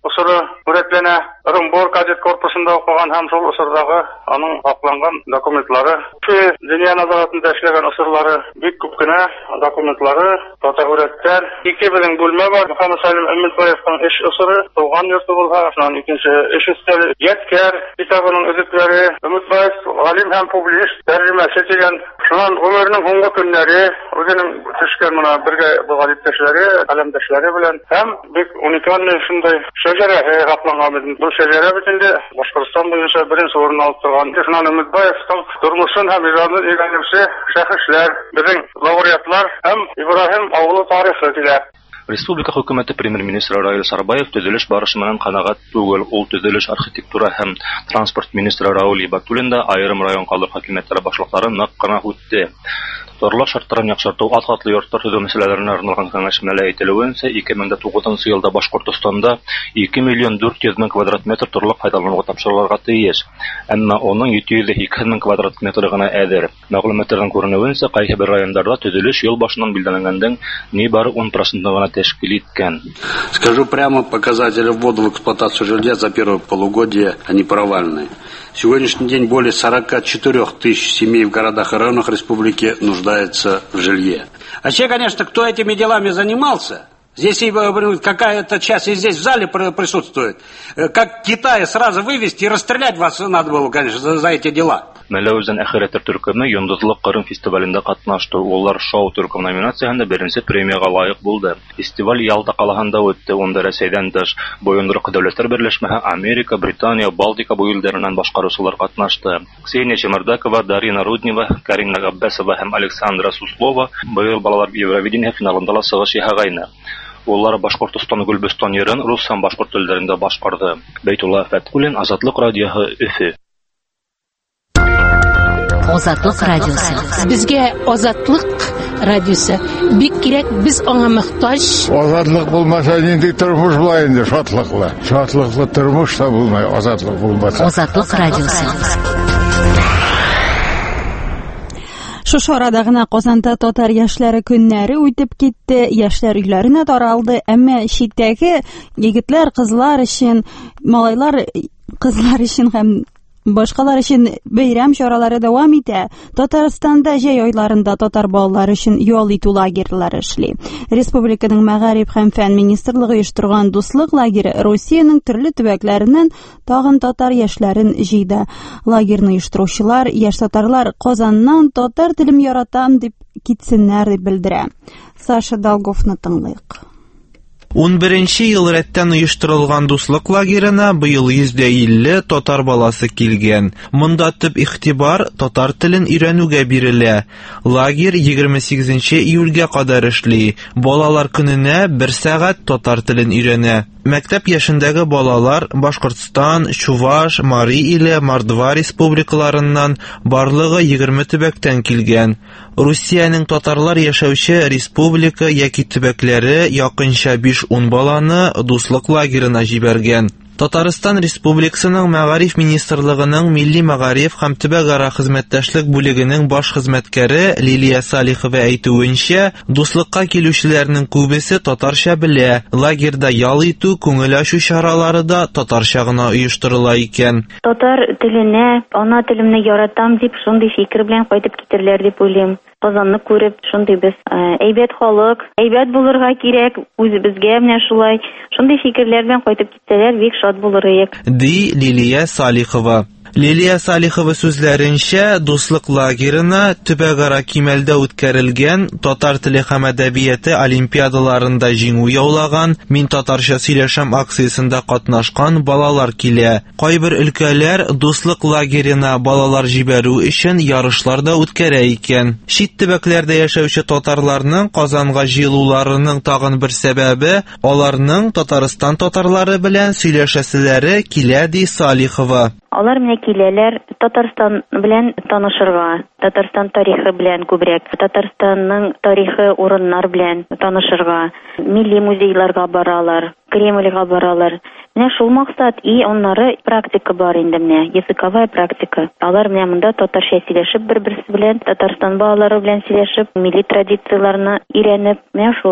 усыры үрәтләнә. Орынбор кадет корпусында укыган һәм шул усырдагы аның акланган документлары, дөнья назаратында эшләгән усырлары бик күп кенә документлары, фотографияләр, 2000 бүлмә бар. Мөхәммәд Сәлим Әмитбаевның эш усыры, туган йорты булга, шуннан икенче эш өстәле, Яткәр китабының өзекләре, Әмитбаев галим һәм публицист, тәрҗемәче дигән, шуннан гомернең һуңгы көннәре, үзенең төшкән моны бергә булган иптәшләре, каләмдәшләре белән һәм бик уникаль шундай шәҗәрә акланган. Бу шәҗәрә битендә Башкортстан буенча беренче урынны алып торган. Шуннан Әмитбаевның тормышын һәм иҗатын өйрәнүче шәхесләр, безнең лауреатлар һәм Ибраһим авылы тарихы килә.
Республика хөкүмәте премьер-министры Раил Сарбаев төзелеш барышы менән канагать түгел. Ул төзелеш, архитектура һәм транспорт министры Раул Ибатуллин да айрым район калдык хакимиятләре башлыклары нык кына үтте. Торлар шартларын яхшырту, ат-атлы йортлар төзү мәсьәләләренә арналган киңәшмәләр әйтелүенчә, 2009 елда Башкортстанда 2 миллион 400 мең квадрат метр торлык файдалануга тапшырылырга тиеш. Әмма аның 702 мең квадрат метры гына әзер. Мәгълүматлардан күренүенчә, кайсы бер районнарда төзелеш ел башыннан билгеләнгәндән нибары 10% гына тәшкил иткән.
Скажу прямо, показатели ввода в эксплуатацию жилья за первое полугодие они провальные. В сегодняшний день более 44 тысяч семей в городах и районах республики нуждается в жилье. Вообще, конечно, кто этими делами занимался, здесь и какая-то часть и здесь в зале присутствует, как Китая сразу вывести и расстрелять вас надо было, конечно, за эти дела.
Мәләүзен әхирәттер төркеме Йондызлык Кырым фестивалендә катнашты. Улар шоу төркем номинациясында беренче премияга лаек булды. Фестиваль Ялта каласында үтте. Онда Рәсәйдән тыш Боюнрык дәүләтләр берләшмәсе Америка, Британия, Балтика бу илләреннән башкаручылар катнашты. Ксения Чемардакова, Дарина Руднева, Карина Габбасова һәм Александра Суслова быел балалар Евровидение финалында ла сыгыш яһагайны. Улар Башкортстан Гөлбестан йөрен рус һәм башкорт телләрендә башкарды. Бәйтулла Фәткулин, Азатлык радиоһы, Өфе.
Азатлык радиосы.
Безгә Азатлык радиосы бик кирәк, без аңа мохтаҗ.
Азатлык булмаса нинди тормыш була инде, шатлыклы. Шатлыклы тормыш та булмай, азатлык булмаса.
Азатлык радиосы.
Шушы арада гына Казанда татар яшьләре көннәре үтеп китте, яшьләр өйләренә таралды, әмма читтәге егетләр, кызлар өчен, малайлар, кызлар өчен һәм башкалар өчен бәйрәм чаралары дәвам итә. Татарстанда җәй айларында татар балалары өчен ял итү лагерьлары эшли. Республиканың Мәгариф һәм фән министрлыгы оештырган дуслык лагере Россиянең төрле төбәкләреннән тагын татар яшьләрен җыйды. Лагерьне оештыручылар, яшь татарлар Казаннан татар телен яратам дип китсеннәр дип белдерә. Саша Долговны тыңлыйк.
11-нче ел рәттән оештырылган дуслык лагерына быел 150 татар баласы килгән. Монда төп игътибар татар телен өйрәнүгә бирелә. Лагерь 28 июльгә кадәр эшли. Балалар көненә 1 сәгать татар телен өйрәнә. Мәктәп яшендәге балалар Башкортстан, Чуваш, Мари иле Мордва республикаларыннан барлыгы 20 төбәктән килгән. Русиянең татарлар яшәүче республика яки төбәкләре якынча 5-10 баланы дуслык лагерына җибәргән. Татарстан Республикасының Мәгариф министрлыгының Милли мәгариф һәм төбәкара хезмәттәшлек бүлегенең баш хезмәткәре Лилия Салихова әйтүенчә, дуслыкка килүчеләрнең күбесе татарча белә. Лагерьда ял итү, күңел ачу чаралары да татарча гына оештырыла икән.
Татар теленә, ана телемне яратам дип, шундый фикер белән кайтып китерләр дип уйлыйм. Казанны күреп, шундый без әйбәт халык, әйбәт булырга кирәк, үзебезгә менә шулай, шундый фикерләр белән кайтып китсәләр, бик шат булырык.
Ди Лилия Салихова. Лилия Салихова сүзләренчә, дуслык лагерына төбәкара кимәлдә үткәрелгән татар теле һәм әдәбияты олимпиадаларында җиңү яулаган, мин татарча сөйләшәм акциясында катнашкан балалар килә. Кайбер өлкәләр дуслык лагерына балалар җибәрү өчен ярышлар да үткәрә икән. Чит төбәкләрдә яшәүче татарларның Казанга җыелуларының тагын бер сәбәбе аларның Татарстан татарлары белән сөйләшәселәре килә, ди Салихова.
Алар менә киләләр Татарстан белән танышырга, Татарстан тарихы белән күбрәк, Татарстанның тарихы урыннар белән танышырга, милли музейларга баралар, Кремльгә баралар. Менә шул максат и оннары практика бар инде менә, языковая практика. Алар менә монда татарча сөйләшеп бер-берсе белән, Татарстан балалары белән сөйләшеп, милли традицияләрне өйрәнеп, менә шулай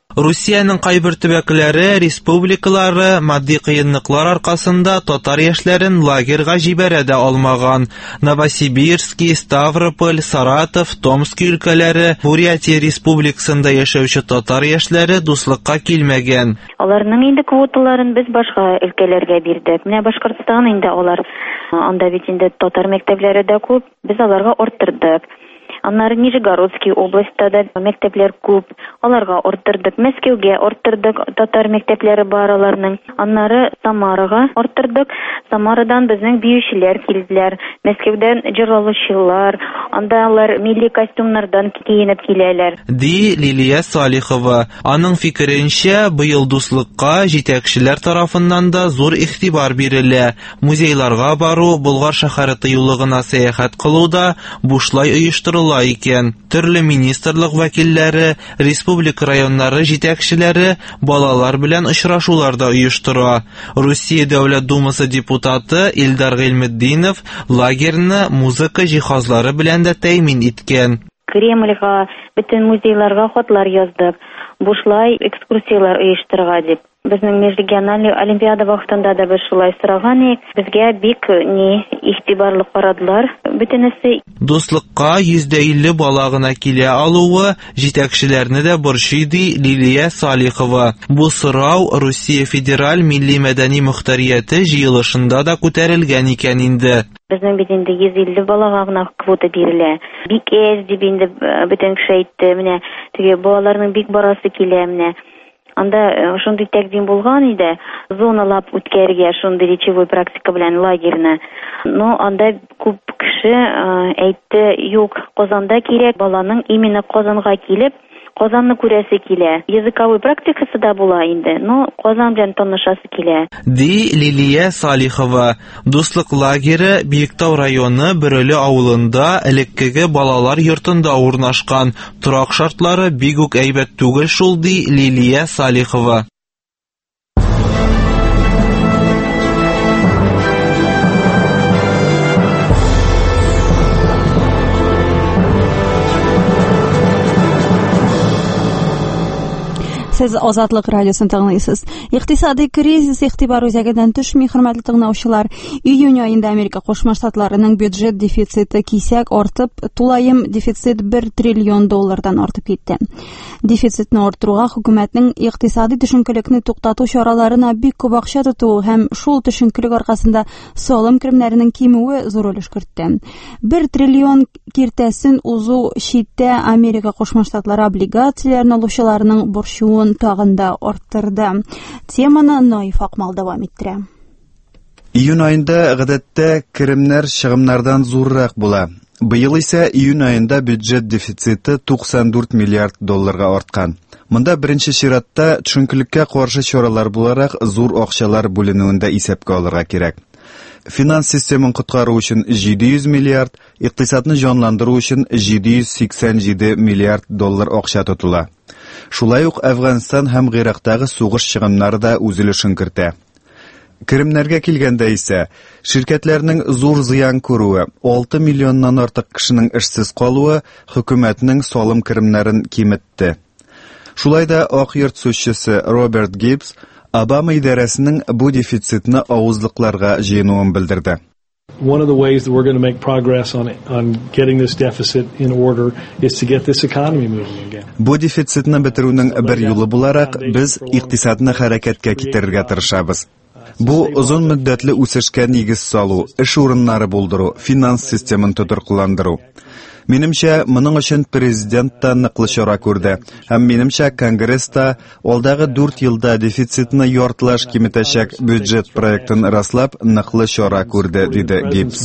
Русиянең кайбер төбәкләре, республикалары матди кыенлыклар аркасында татар яшьләрен лагерьга җибәрә дә алмаган. Новосибирск, Ставрополь, Саратов, Томск өлкәләре, Бурятия республикасында яшәүче татар яшьләре дуслыкка килмәгән.
Аларның инде квоталарын без башка өлкәләргә бирдек. Менә Башкортстан инде алар, анда бит инде татар мәктәпләре дә күп, без аларга арттырдык. Аннары Нижегородский областьта да мәктәпләр күп, аларга арттырдык. Мәскәүгә арттырдык, татар мәктәпләре бар аларның. Аннары Самарага арттырдык. Самарадан безнең биючеләр килделәр. Мәскәүдән җырлаучылар, анда алар милли костюмнардан киенеп киләләр.
Ди Лилия Салихова. Аның фикеренчә, быел дуслыкка җитәкчеләр тарафыннан да зур игътибар бирелә. Музейларга бару, Болгар шәһәре тыюлыгына сәяхәт кылу да бушлай оештырыла икән. Төрле министрлык вәкилләре, республика районнары җитәкчеләре балалар белән очрашуларда оештыра. Русия Дәүләт Думасы депутаты Илдар Гыйлметдинов лагерьне музыка җиһазлары белән дә тәэмин иткән.
Кремльгә, бөтен музейларга хатлар яздык. Бушлай экскурсиялар оештырырга дип. Безнең межрегиональный олимпиада вакытында да без шулай сораган идек. Безгә бик игътибарлы карадылар бөтенесе.
Дуслыкка 150 бала гына килә алуы җитәкчеләрне дә борчый, ди Лилия Салихова. Бу сорау Русия федераль милли мәдәни мөхтәрияте җыелышында да күтәрелгән икән инде.
Безнең бит инде 150 балага гына квота бирелә. Бик дип инде бөтен кеше әйтте. Менә теге балаларның бик барасы килә менә. Анда шундый тәкъдим булган иде, зоналап үткәргә шундый речевой практика белән лагерьне. Но анда күп кеше әйтте, юк, Казанда кирәк, баланың именно Казанга килеп, Казанны күрәсе килә. Языковой практикасы да була инде, но Казан белән танышасы килә.
Ди Лилия Салихова. Дуслык лагере Биектау районы Бөрөле авылында элеккеге балалар йортында урнашкан. Торак шартлары бик үк әйбәт түгел шул, ди Лилия Салихова.
Сез Азатлык радиосын тыңлыйсыз. Икътисади кризис игътибар үзәгеннән төшми, хөрмәтле тыңлаучылар. Июнь аенда Америка Кушма Штатларының бюджет дефициты кисәк артып, тулаем дефицит 1 триллион доллардан артып китте. Дефицитны арттыруга хөкүмәтнең икътисади төшенкелекне туктату чараларына бик күп акча тотуы һәм шул төшенкелек аркасында салым керемнәренең кимүе зур өлеш кертте. 1 триллион киртәсен узу читтә Америка Кушма Штатлары облигацияләрен алучыларның борчуын тагын да арттырды. Теманы Наиф Акмал дәвам иттерә.
Июнь айында гадәттә керемнәр чыгымнардан зуррак була. Быел исә июнь айында бюджет дефициты 94 миллиард долларга арткан. Монда беренче чиратта төшенкелеккә каршы чаралар буларак зур акчалар бүленүендә исәпкә алырга кирәк. Финанс системын коткару өчен 700 миллиард, икътисадны җанландыру өчен 787 миллиард доллар акча тотыла. Шулай ук Әфганстан һәм Гыйрактагы сугыш чыгымнары да үз өлешен кертә. Керемнәргә килгәндә исә, ширкәтләрнең зур зыян күрүе, 6 миллионнан артык кешенең эшсез калуы хөкүмәтнең салым керемнәрен киметте. Шулай да Ак йорт сүзчесе Роберт Гибс Обама идарәсенең бу дефицитны авызлыкларга җыенуын белдерде.
One of the ways that we're going to make progress on getting this deficit in order is to get this economy moving again.
Бу дефицитны бетерүнең бер юлы буларак без икътисадны хәрәкәткә китерергә тырышабыз. Бу озын мөддәтле үсешкә нигез салу, эш урыннары булдыру, финанс системын тотрыкландыру. Минемчә, моның өчен президент та ныклы чара күрде. Һәм минемчә, Конгресс та алдагы 4 елда дефицитны яртылаш киметәчәк бюджет проектын раслап ныклы чара күрде, диде Гибс.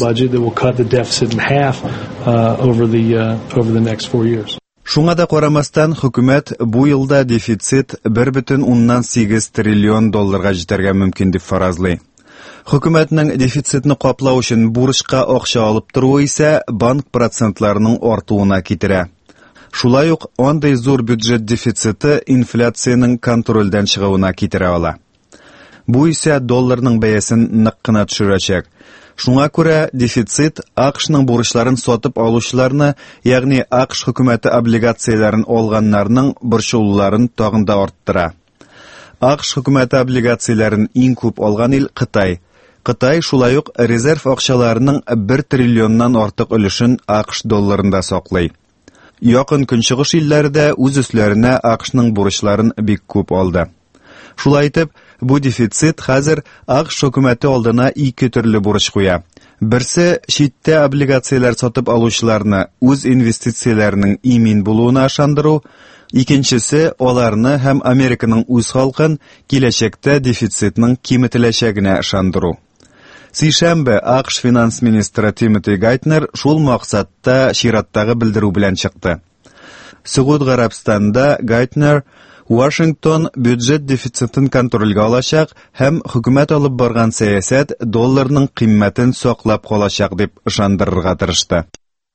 Шуңа да карамастан, хөкүмәт бу елда дефицит 1,8 триллион долларга җитәргә мөмкин дип фаразлый. Хөкүмәтнең дефицитны каплау өчен бурычка акча алып торуы исә банк процентларының артуына китерә. Шулай ук андый зур бюджет дефициты инфляциянең контрольдән чыгуына китерә ала. Бу исә долларның бәясен нык кына төшерәчәк. Шуңа күрә дефицит АКШның бурычларын сатып алучыларны, ягъни АКШ хөкүмәте облигацияләрен алганнарның борчылуларын тагын да арттыра. АКШ хөкүмәте облигацияләрен иң күп алган ил Кытай. Кытай шулай ук резерв акчаларының 1 триллионнан артык өлешен АКШ долларында саклый. Якын көнчыгыш илләре дә үз өсләренә АКШның бурычларын бик күп алды. Шулай итеп, бу дефицит хәзер АКШ хөкүмәте алдына ике төрле бурыч куя. Берсе читтә облигацияләр сатып алучыларны үз инвестицияләренең имин булуына ышандыру, икенчесе аларны һәм Американың үз халкын киләчәктә дефицитның киметеләчәгенә ышандыру. Сишәмбе АКШ финанс министры Тимоти Гайтнер шул максатта чираттагы белдерү белән чыкты. Сәгуд Гарәбстанда Гайтнер Вашингтон бюджет дефицитын контрольгә алачак һәм хөкүмәт алып барган сәясәт долларның кыйммәтен саклап калачак дип ышандырырга тырышты.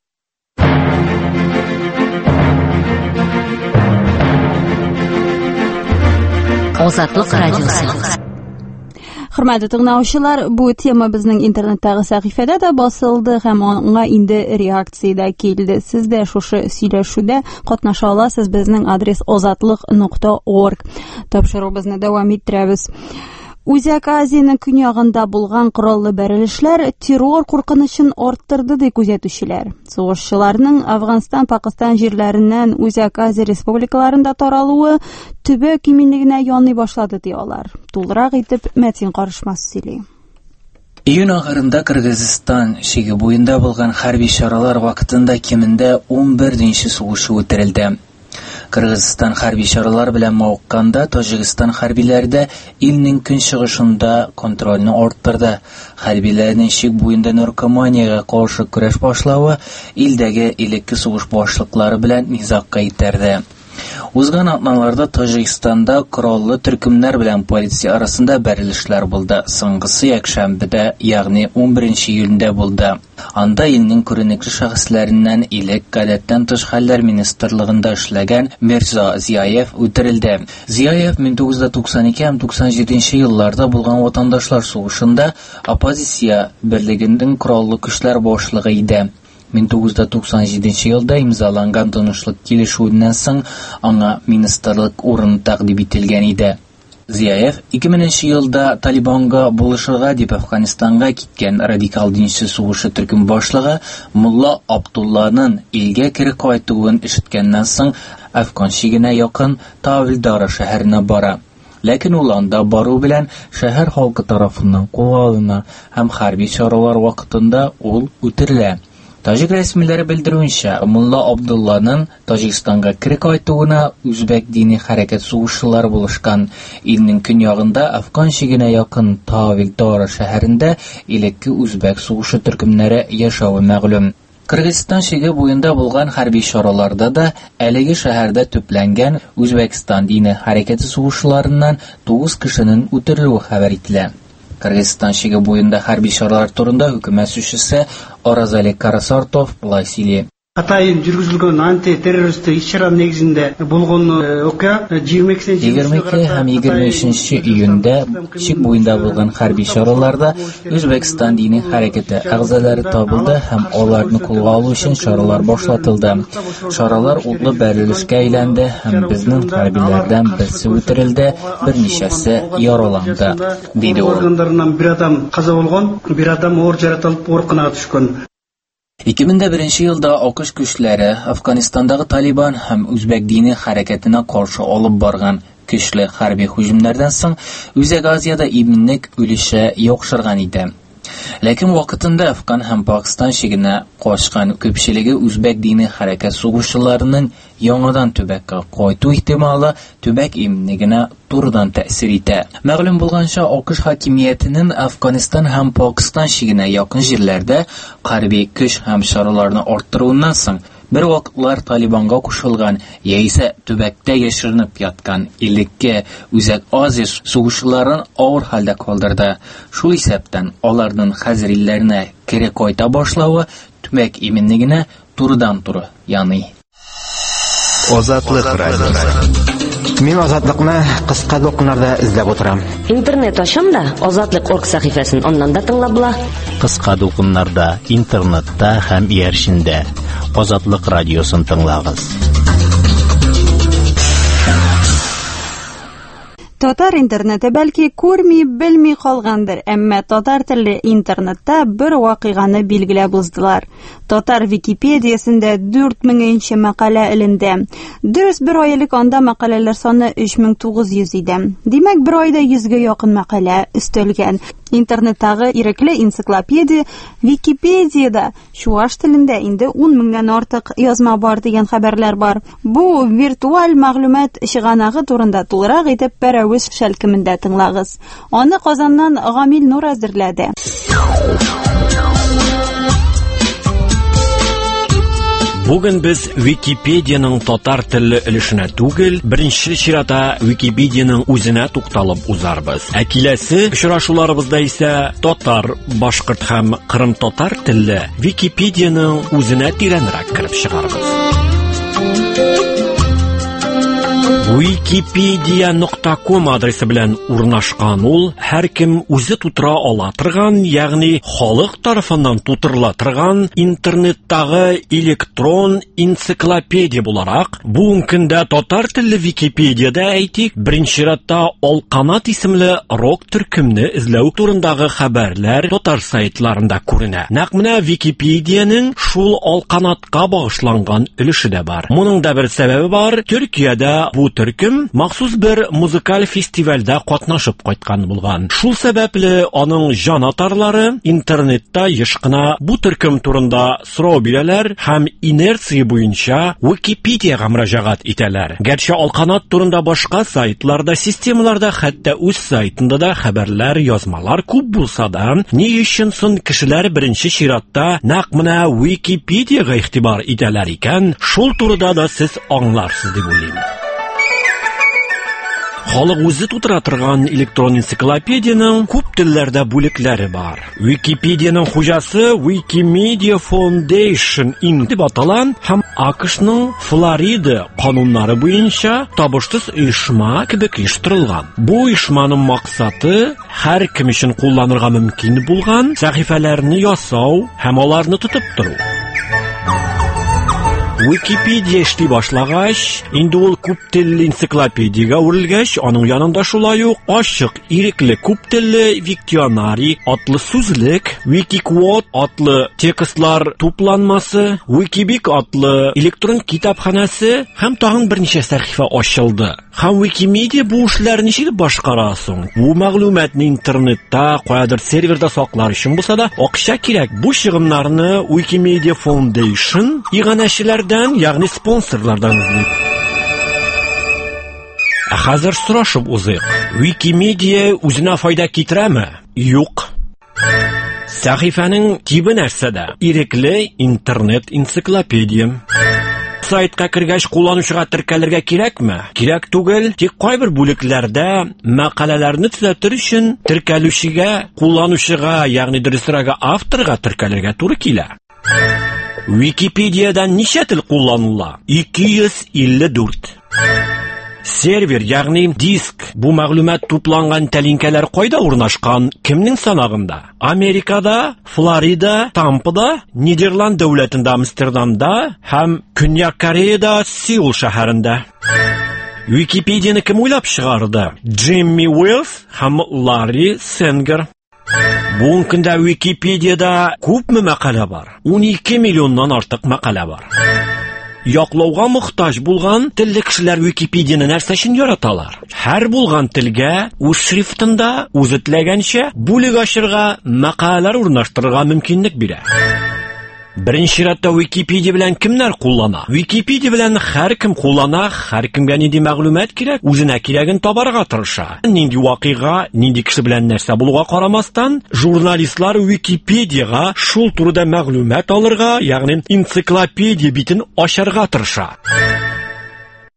Азатлык радиосы.
Хөрмәтле тыңлаучылар, бу тема безнең интернеттагы сәхифәдә дә басылды һәм аңа инде реакция да килде. Сез дә шушы сөйләшүдә катнаша аласыз. Безнең адрес azatlyk.org. Тапшыруыбызны дәвам иттерәбез. Үзәк Азияның көньягында булган кораллы бәрелешләр террор куркынычын арттырды ди күзәтүчеләр. Сугышчыларның Афганстан, Пакистан җирләреннән Үзәк Азия республикаларында таралуы төбәк иминлегенә яный башлады ди алар. Тулырак итеп Мәтин Карышмас сөйли.
Июнь ахырында Кыргызстан шиге буенда булган хәрби чаралар вакытында кимендә 11нче сугышы үтерелде. Кыргызстан хәрби чаралар белән мавыкканда Таҗикстан хәрбиләре дә илнең көнчыгышында контрольне арттырды. Хәрбиләрнең шик буенда наркоманиягә каршы көрәш башлавы илдәге элекке сугыш башлыклары белән низакка итерде. Узган атналарда Таҗикстанда кораллы төркемнәр белән полиция арасында бәрелешләр булды. Соңгысы якшәмбедә, ягъни 11 июльдә булды. Анда илнең күренекле шәхесләреннән илек гадәттән тыш хәлләр министрлыгында эшләгән Мирза Зияев үтерелде. Зияев 1992-97 елларда булган ватандашлар сугышында оппозиция берлегенең кораллы көчләр башлыгы иде. 1997 елда имзаланган тынычлык килешүеннән соң аңа министрлык урыны тәкъдим ителгән иде. Зияев 2000 елда Талибанга булышырга дип Афганистанга киткән радикал динче сугышы төркем башлыгы Мулла Абдулланың илгә кире кайтуын ишеткәннән соң Афган шигенә якын Тавилдара шәһәренә бара. Ләкин ул анда бару белән шәһәр халкы тарафыннан кулланыла һәм хәрби чаралар вакытында ул үтерелә. Таҗик рәсмиләре белдерүенчә, Мулла Абдулланың Таҗикстанга кире кайтуына үзбәк дини хәрәкәт сугышчылары булышкан. Илнең көньягында Афган шигенә якын Тавилдара шәһәрендә элекке үзбәк сугышы төркемнәре яшәве мәгълүм. Кыргызстан шиге буенда булган хәрби чараларда да әлеге шәһәрдә төпләнгән Үзбәкстан дини хәрәкәте сугышчыларыннан 9 кешенең үтерелүе хәбәр ителә. Кыргызстан шиге буенда хәрби чаралар турында хөкүмәт сүзчесе Оразали Карасартов булай сөйли.
Кытай жүргүзүлгөн антитеррористтик иш-чара негизинде болгон окуя
22 һәм 23 июньдә шик буенда булган хәрби чараларда Үзбәкстан дини хәрәкәте әгъзалары табылды һәм аларны кулга алу өчен чаралар башлатылды. Чаралар утлы бәрелешкә әйләнде һәм безнең хәрбиләрдән берсе үтерелде, берничәсе яраланды, диде ул.
Органнарыннан бер адам каза болгон, бер адам авыр жаратылып оркына төшкән.
2001 елда АКШ көчләре Афганистандагы Талибан һәм үзбәк дини хәрәкәтенә каршы алып барган көчле хәрби һөҗүмнәрдән соң Үзәк Азияда иминлек өлеше яхшырган иде. Ләкин вакытында Афган һәм Пакистан шигенә качкан күпчелеге үзбәк дини хәрәкәт сугышчыларының яңадан төбәккә кайту ихтималы төбәк иминлегенә турыдан тәэсир итә. Мәгълүм булганча, АКШ хакимиятенең Афганистан һәм Пакистан шигенә якын җирләрдә хәрби көч һәм чараларны арттыруыннан соң бер вакытлар Талибанга кушылган яисә төбәктә яшеренеп яткан илекке Үзәк Азия сугышчыларын авыр хәлдә калдырды. Шул исәптән аларның хәзер илләренә кире кайта башлавы төбәк иминлегенә турыдан-туры яный.
Азатлык радиосы.
Мин азатлыкны кыска докумнарда эзләп утырам.
Интернет ачам да Азатлык.org сәхифәсен аннан да тыңлап була.
Кыска докумнарда, интернетта һәм ияршиндә Азатлык радиосын тыңлагыз.
Татар интернеты бәлки күрми, белми калгандыр, әмма татар телле интернетта бер вакыйганы билгеләп уздылар. Татар Википедиясендә 4000-нче мәкалә элендә. Дөрес, бер айлык анда мәкаләләр саны 3900 иде. Димәк, бер айда 100гә якын мәкалә өстәлгән. Интернеттагы ирекле энциклопедия Википедияда чуаш телендә инде 10,000-нән артык язма бар дигән хәбәрләр бар. Бу виртуаль мәгълүмат чыганагы турында тулырак итеп Пәрәвез шәлкемендә тыңлагыз. Аны Казаннан Гамил Нур әзерләде.
Бүген без Википедияның татар телле өлешенә түгел, беренче чиратта Википедияның үзенә тукталып узарбыз. Ә киләсе очрашуларыбызда исә татар, башкорт һәм кырым татар телле Википедияның үзенә тирәнрәк кирип чыгарбыз. Wikipedia.com адресы белән урнашкан ул һәркем үзе тутыра ала торган, ягъни халык тарафыннан тутырыла торган интернеттагы электрон энциклопедия буларак, бүгенге көндә татар телле Википедияда әйтик, беренче чиратта Алканат исемле рок төркемне эзләү турындагы хәбәрләр татар сайтларында күренә. Нәкъ менә Википедияның шул Алканатка багышланган өлеше дә бар. Моның да бер сәбәбе бар. Төркиядә бу төркем махсус бер музыкаль фестивальдә катнашып кайткан булган. Шул сәбәпле аның җанатарлары интернетта еш кына бу төркем турында сорау бирәләр һәм инерция буенча Википедиягә мөрәҗәгать итәләр. Гәрчә Алканат турында башка сайтларда, системаларда, хәтта үз сайтында да хәбәрләр, язмалар күп булса да, ни өчен соң кешеләр беренче чиратта нәкъ менә Википедиягә игътибар итәләр икән, шул турыда да сез аңларсыз дип уйлыйм. Халык үзе тутыра торган электрон энциклопедияның күп телләрдә бүлекләре бар. Википедияның хуҗасы Wikimedia Foundation Inc. дип аталган һәм АКШның Флорида кануннары буенча табыштыз оешма кебек оештырылган. Бу оешманың максаты һәр кем өчен кулланырга мөмкин булган сәхифәләрне ясау һәм аларны тотып тору. Wikipedia эшли башлагач, инде ул күп телле энциклопедиягә үрелгәч, аның янында шулай ук ачык, ирекле күп телле Виктионарий атлы сүзлек, Wikiquote атлы текстлар тупланмасы, Wikibik атлы электрон китапханәсе һәм тагын берничә сәхифә ачылды. Һәм Wikimedia бу эшләрне ничек башкара соң? Бу мәгълүматны интернетта, каядыр серверда саклар өчен булса да, акча кирәк. Бу чыгымнарны Wikimedia Foundation иганәчеләрдән, ягъни спонсорлардан эзли. Хәзер сорашып узыйк. Wikimedia үзенә файда китерәме? Юк. Сәхифәнең тибе нәрсәдә? Ирекле интернет-энциклопедия. Сайтка кергәч кулланучыга теркәлергә кирәкме? Кирәк түгел, тик кайбер бүлекләрдә мәкаләләрне төзәтер өчен теркәлүчегә, кулланучыга, ягъни дөресрәге авторга теркәлергә туры килә. Википедиядә ничә тел кулланыла? 254. Сервер, ягъни диск, бу мәгълүмат тупланган тәлинкәләр кайда урнашкан? Кемнең санагында? Америкада, Флорида, Тампада, Нидерланд дәүләтендә, Амстердамда һәм Көньяк Кореяда, Сеул шәһәрендә. Википедияны кем уйлап чыгарды? Джимми Уэллс һәм Ларри Сенгер. Бүгенге көндә Википедияда күпме мәкалә бар? 12 миллионнан артык мәкалә бар. Яклауга мохтаҗ булган телле кешеләр Википедияны нәрсә өчен яраталар? Һәр булган телгә үз шрифтында үзе теләгәнчә бүлек ачырга, мәкаләләр урнаштырырга мөмкинлек бирә. Беренче чиратта Википедия белән кемнәр куллана? Википедия белән һәр кем куллана, һәр кемгә нинди мәгълүмат кирәк, үзенә кирәген табарга тырыша. Нинди вакыйга, нинди кеше белән нәрсә булуга карамастан, журналистлар Википедияга шул турыда мәгълүмат алырга, ягъни энциклопедия битен ачарга тырыша.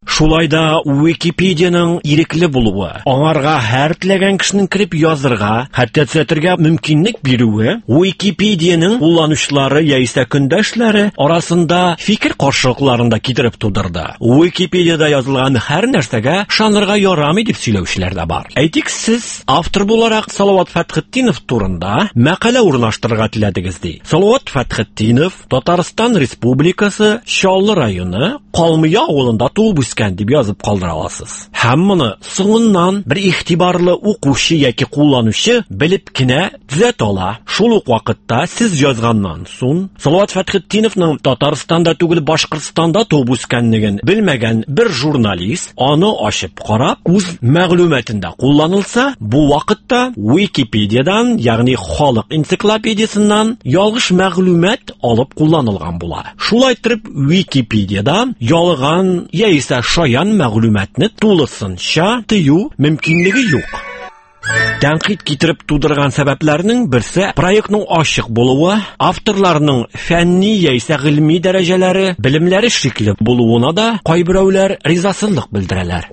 Шулай да Википедияның ирекле булуы, аңарга һәр теләгән кешенең кирип язырга, хәтта төзәтергә мөмкинлек бирүе Википедияның кулланучылары яисә көндәшләре арасында фикер каршылыкларын да китереп тудырды. Википедияда язылган һәр нәрсәгә шанырга ярамый дип сөйләүчеләр дә бар. Әйтик, сез автор буларак Салават Фәтхетдинов турында мәкалә урнаштырырга теләдегез ди. Салават Фәтхетдинов Татарстан Республикасы Чаллы районы Калмыя авылында туып үскән дип язып калдыра аласыз. Һәм моны соңыннан бер игътибарлы укучы яки кулланучы белеп кенә төзәтә ала. Шул ук вакытта сез язганнан соң Салават Фәтхетдиновның Татарстанда түгел Башкортстанда туып үскәнлеген белмәгән бер журналист аны ачып карап үз мәгълүматында кулланылса, бу вакытта Википедиядан, ягъни халык энциклопедиясыннан ялгыш мәгълүмат алып кулланылган була. Шулай итеп Википедиядан ялган яисә шаян мәгълүматны тулысынча тыю мөмкинлеге юк. Тәнкыйть китереп тудырган сәбәпләрнең берсе проектның ачык булуы, авторларның фәнни яисә гыйльми дәрәҗәләре, белемләре шикле булуына да кайберәүләр ризасызлык белдерәләр.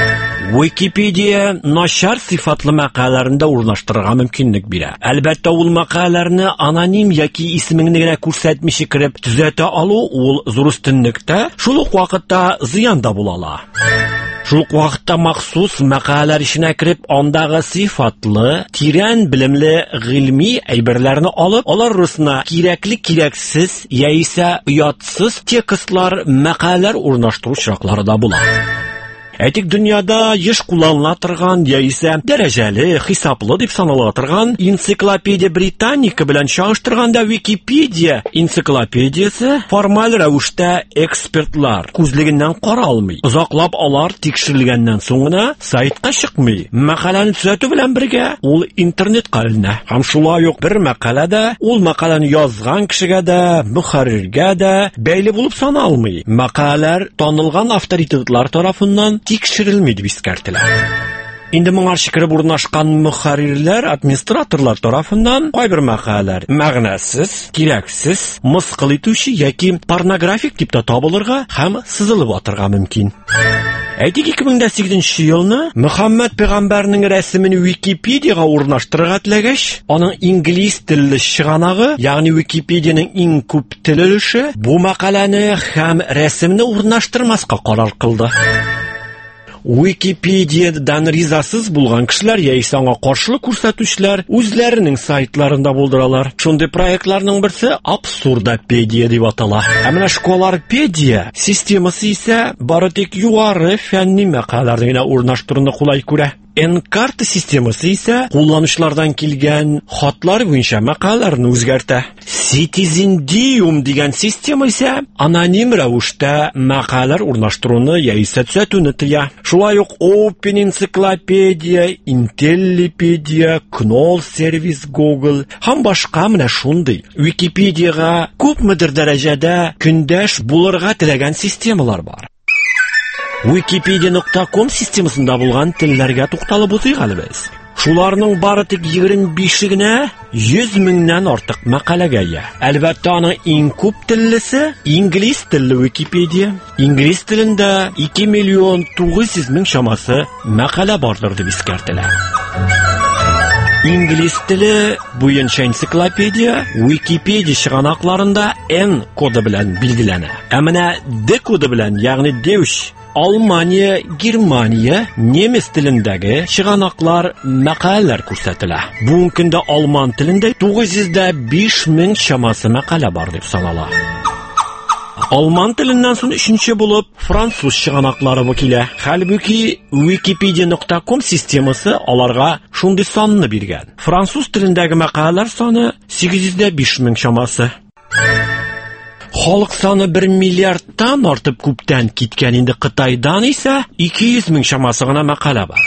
Википедия начар сыйфатлы мәкаләләрендә урнаштырырга мөмкинлек бирә. Әлбәттә, ул мәкаләләрне аноним яки исемеңне генә күрсәтмичә кирип төзәтә алу ул зур өстенлектә, шул ук вакытта зыян да була ала. Шул ук вакытта махсус мәкаләләр эченә кирип, андагы сыйфатлы, тирән белемле гыйльми әйберләрне алып, алар арасына кирәкле, кирәксез яисә оятсыз текстлар, мәкаләләр урнаштыру чираклары да була. Әйтик, дөньяда еш кулланыла торган яисә дәрәҗәле, хисаплы дип санала торган энциклопедия Британика белән чагыштырганда Википедия энциклопедиясе формаль рәвештә экспертлар күзлегеннән каралмый. Озаклап алар тикшерелгәннән соң гына сайтка чыкмый. Мәкаләне төзәтү белән бергә ул интернетка иленә. Һәм шулай ук бер мәкаләдә ул мәкаләне язган кешегә дә, мөхәрриргә дә бәйле булып саналмый. Мәкаләләр танылган авторитетлар тарафыннан тикшерелми дип искәртелә. Инде моңар шикереп урнашкан мөхәррирләр, администраторлар тарафыннан кайбер мәкаләләр мәгънәсез, кирәксез, мыскыл итүче яки порнографик дип тә табылырга һәм сызылып атырга мөмкин. Әйтик, 2008 елны Мөхәммәд пәйгамбәрнең рәсемен Википедияга урнаштырырга теләгәч, аның инглиз телле чыганагы, ягъни Википедияның иң күп тел өлеше, бу мәкаләне һәм рәсемне урнаштырмаска карар кылды. Википедиядан ризасыз булган кешеләр яисә аңа каршылык күрсәтүчеләр үзләренең сайтларында булдыралар. Шундый проектларның берсе Абсурдопедия дип атала. Ә менә Школарпедия системасы исә бары тик югары фәнни мәкаләләрне генә урнаштыруны кулай күрә. Энкарта системасы исә кулланучылардан килгән хатлар буенча мәкаләләрне үзгәртә. Citizendium дигән система исә аноним рәвештә мәкаләләр урнаштыруны яисә төзәтүне тыя. Шулай ук Open Encyclopedia, Intellipedia, Knoll Service, Google һәм башка менә шундый Википедияга күпмедер дәрәҗәдә көндәш булырга теләгән системалар бар. Wikipedia.com системасында булган телләргә тукталып узыйк әле без. Шуларның бары тик 25 генә 100 меңнән артык мәкаләгә ия. Әлбәттә, аның иң күп теллесе инглиз телле Википедия. Инглиз телендә 2 миллион 900 мең чамасы мәкалә бардыр дип искәртелә. Инглиз теле буенча энциклопедия Википедия чыганакларында N коды белән билгеләнә. Ә менә D коды белән, ягъни Deutsch, Алмания, Германия, немец телендәге чыганаклар мәкаләләр күрсәтелә. Бүгенге көндә алман телендә 905 мең чамасы мәкалә бар дип санала. Алман теленнән соң өченче булып француз чыганаклары килә. Хәлбуки Wikipedia.com системасы аларга шундый санны биргән. Француз телендәге мәкаләләр саны 805 мең чамасы. Халык саны 1 миллиардтан артып күптән киткән инде Кытайдан исә 200 мең чамасы гына мәкалә бар.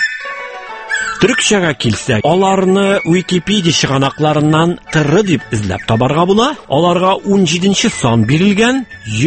Төркчәгә килсәк, аларны Википедия чыганакларыннан тыры дип эзләп табарга була. Аларга 17нче сан бирелгән,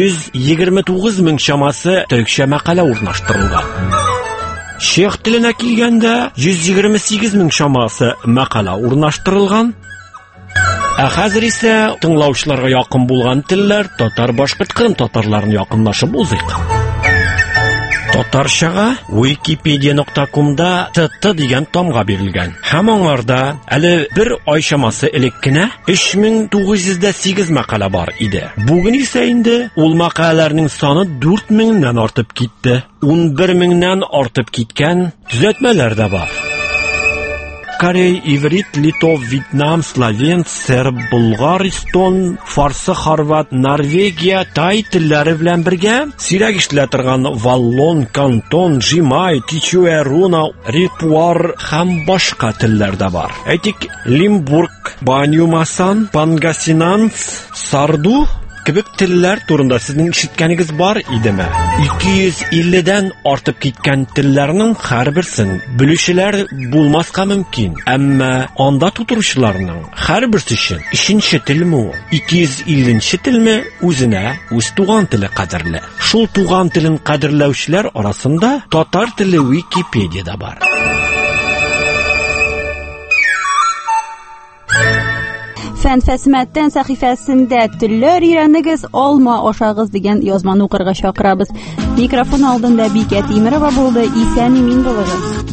129 мең чамасы төркчә мәкалә урнаштырылган. Чех теленә килгәндә 128 мең чамасы мәкалә урнаштырылган. Ә хәзер исә тыңлаучыларга якын булган телләр татар, башкорт, кырым татарларын якынлашып узыйк. Татарчага wikipedia.com'da tt дигән тамга бирелгән. Һәм аңарда әле бер ай чамасы элек кенә 3908 мәкалә бар иде. Бүген исә инде ул мәкаләләрнең саны 4000-нән артып китте. 11000-нән артып киткән төзәтмәләр дә бар. Корей, иврит, литов, вьетнам, словен, серб, булгар, эстон, фарсы, хорват, норвегия, тай телләре белән бергә сирәк ишетелә торган валлон, кантон, жимай, кичуэ, руна, рипуар һәм башка телләр дә бар. Әйтик, лимбург, банюмасан, пангасинанс, сарду кебек телләр турында сезнең ишеткәнегез бар идеме? 250-дән артып киткән телләрнең һәрберсен белүчеләр булмаска мөмкин. Әмма анда тутыручыларның һәрберсе өчен ишенче телме ул? 250-нче телме үзенә үз туган теле кадерле. Шул туган телен кадерләүчеләр арасында татар теле Википедияда бар.
Фән фәсмәттән сәхифәсендә телләр өйрәнегез, алма ашагыз дигән язманы укырга чакырабыз. Микрофон алдында Бикә Тимерова булды. Исән-имин булыгыз.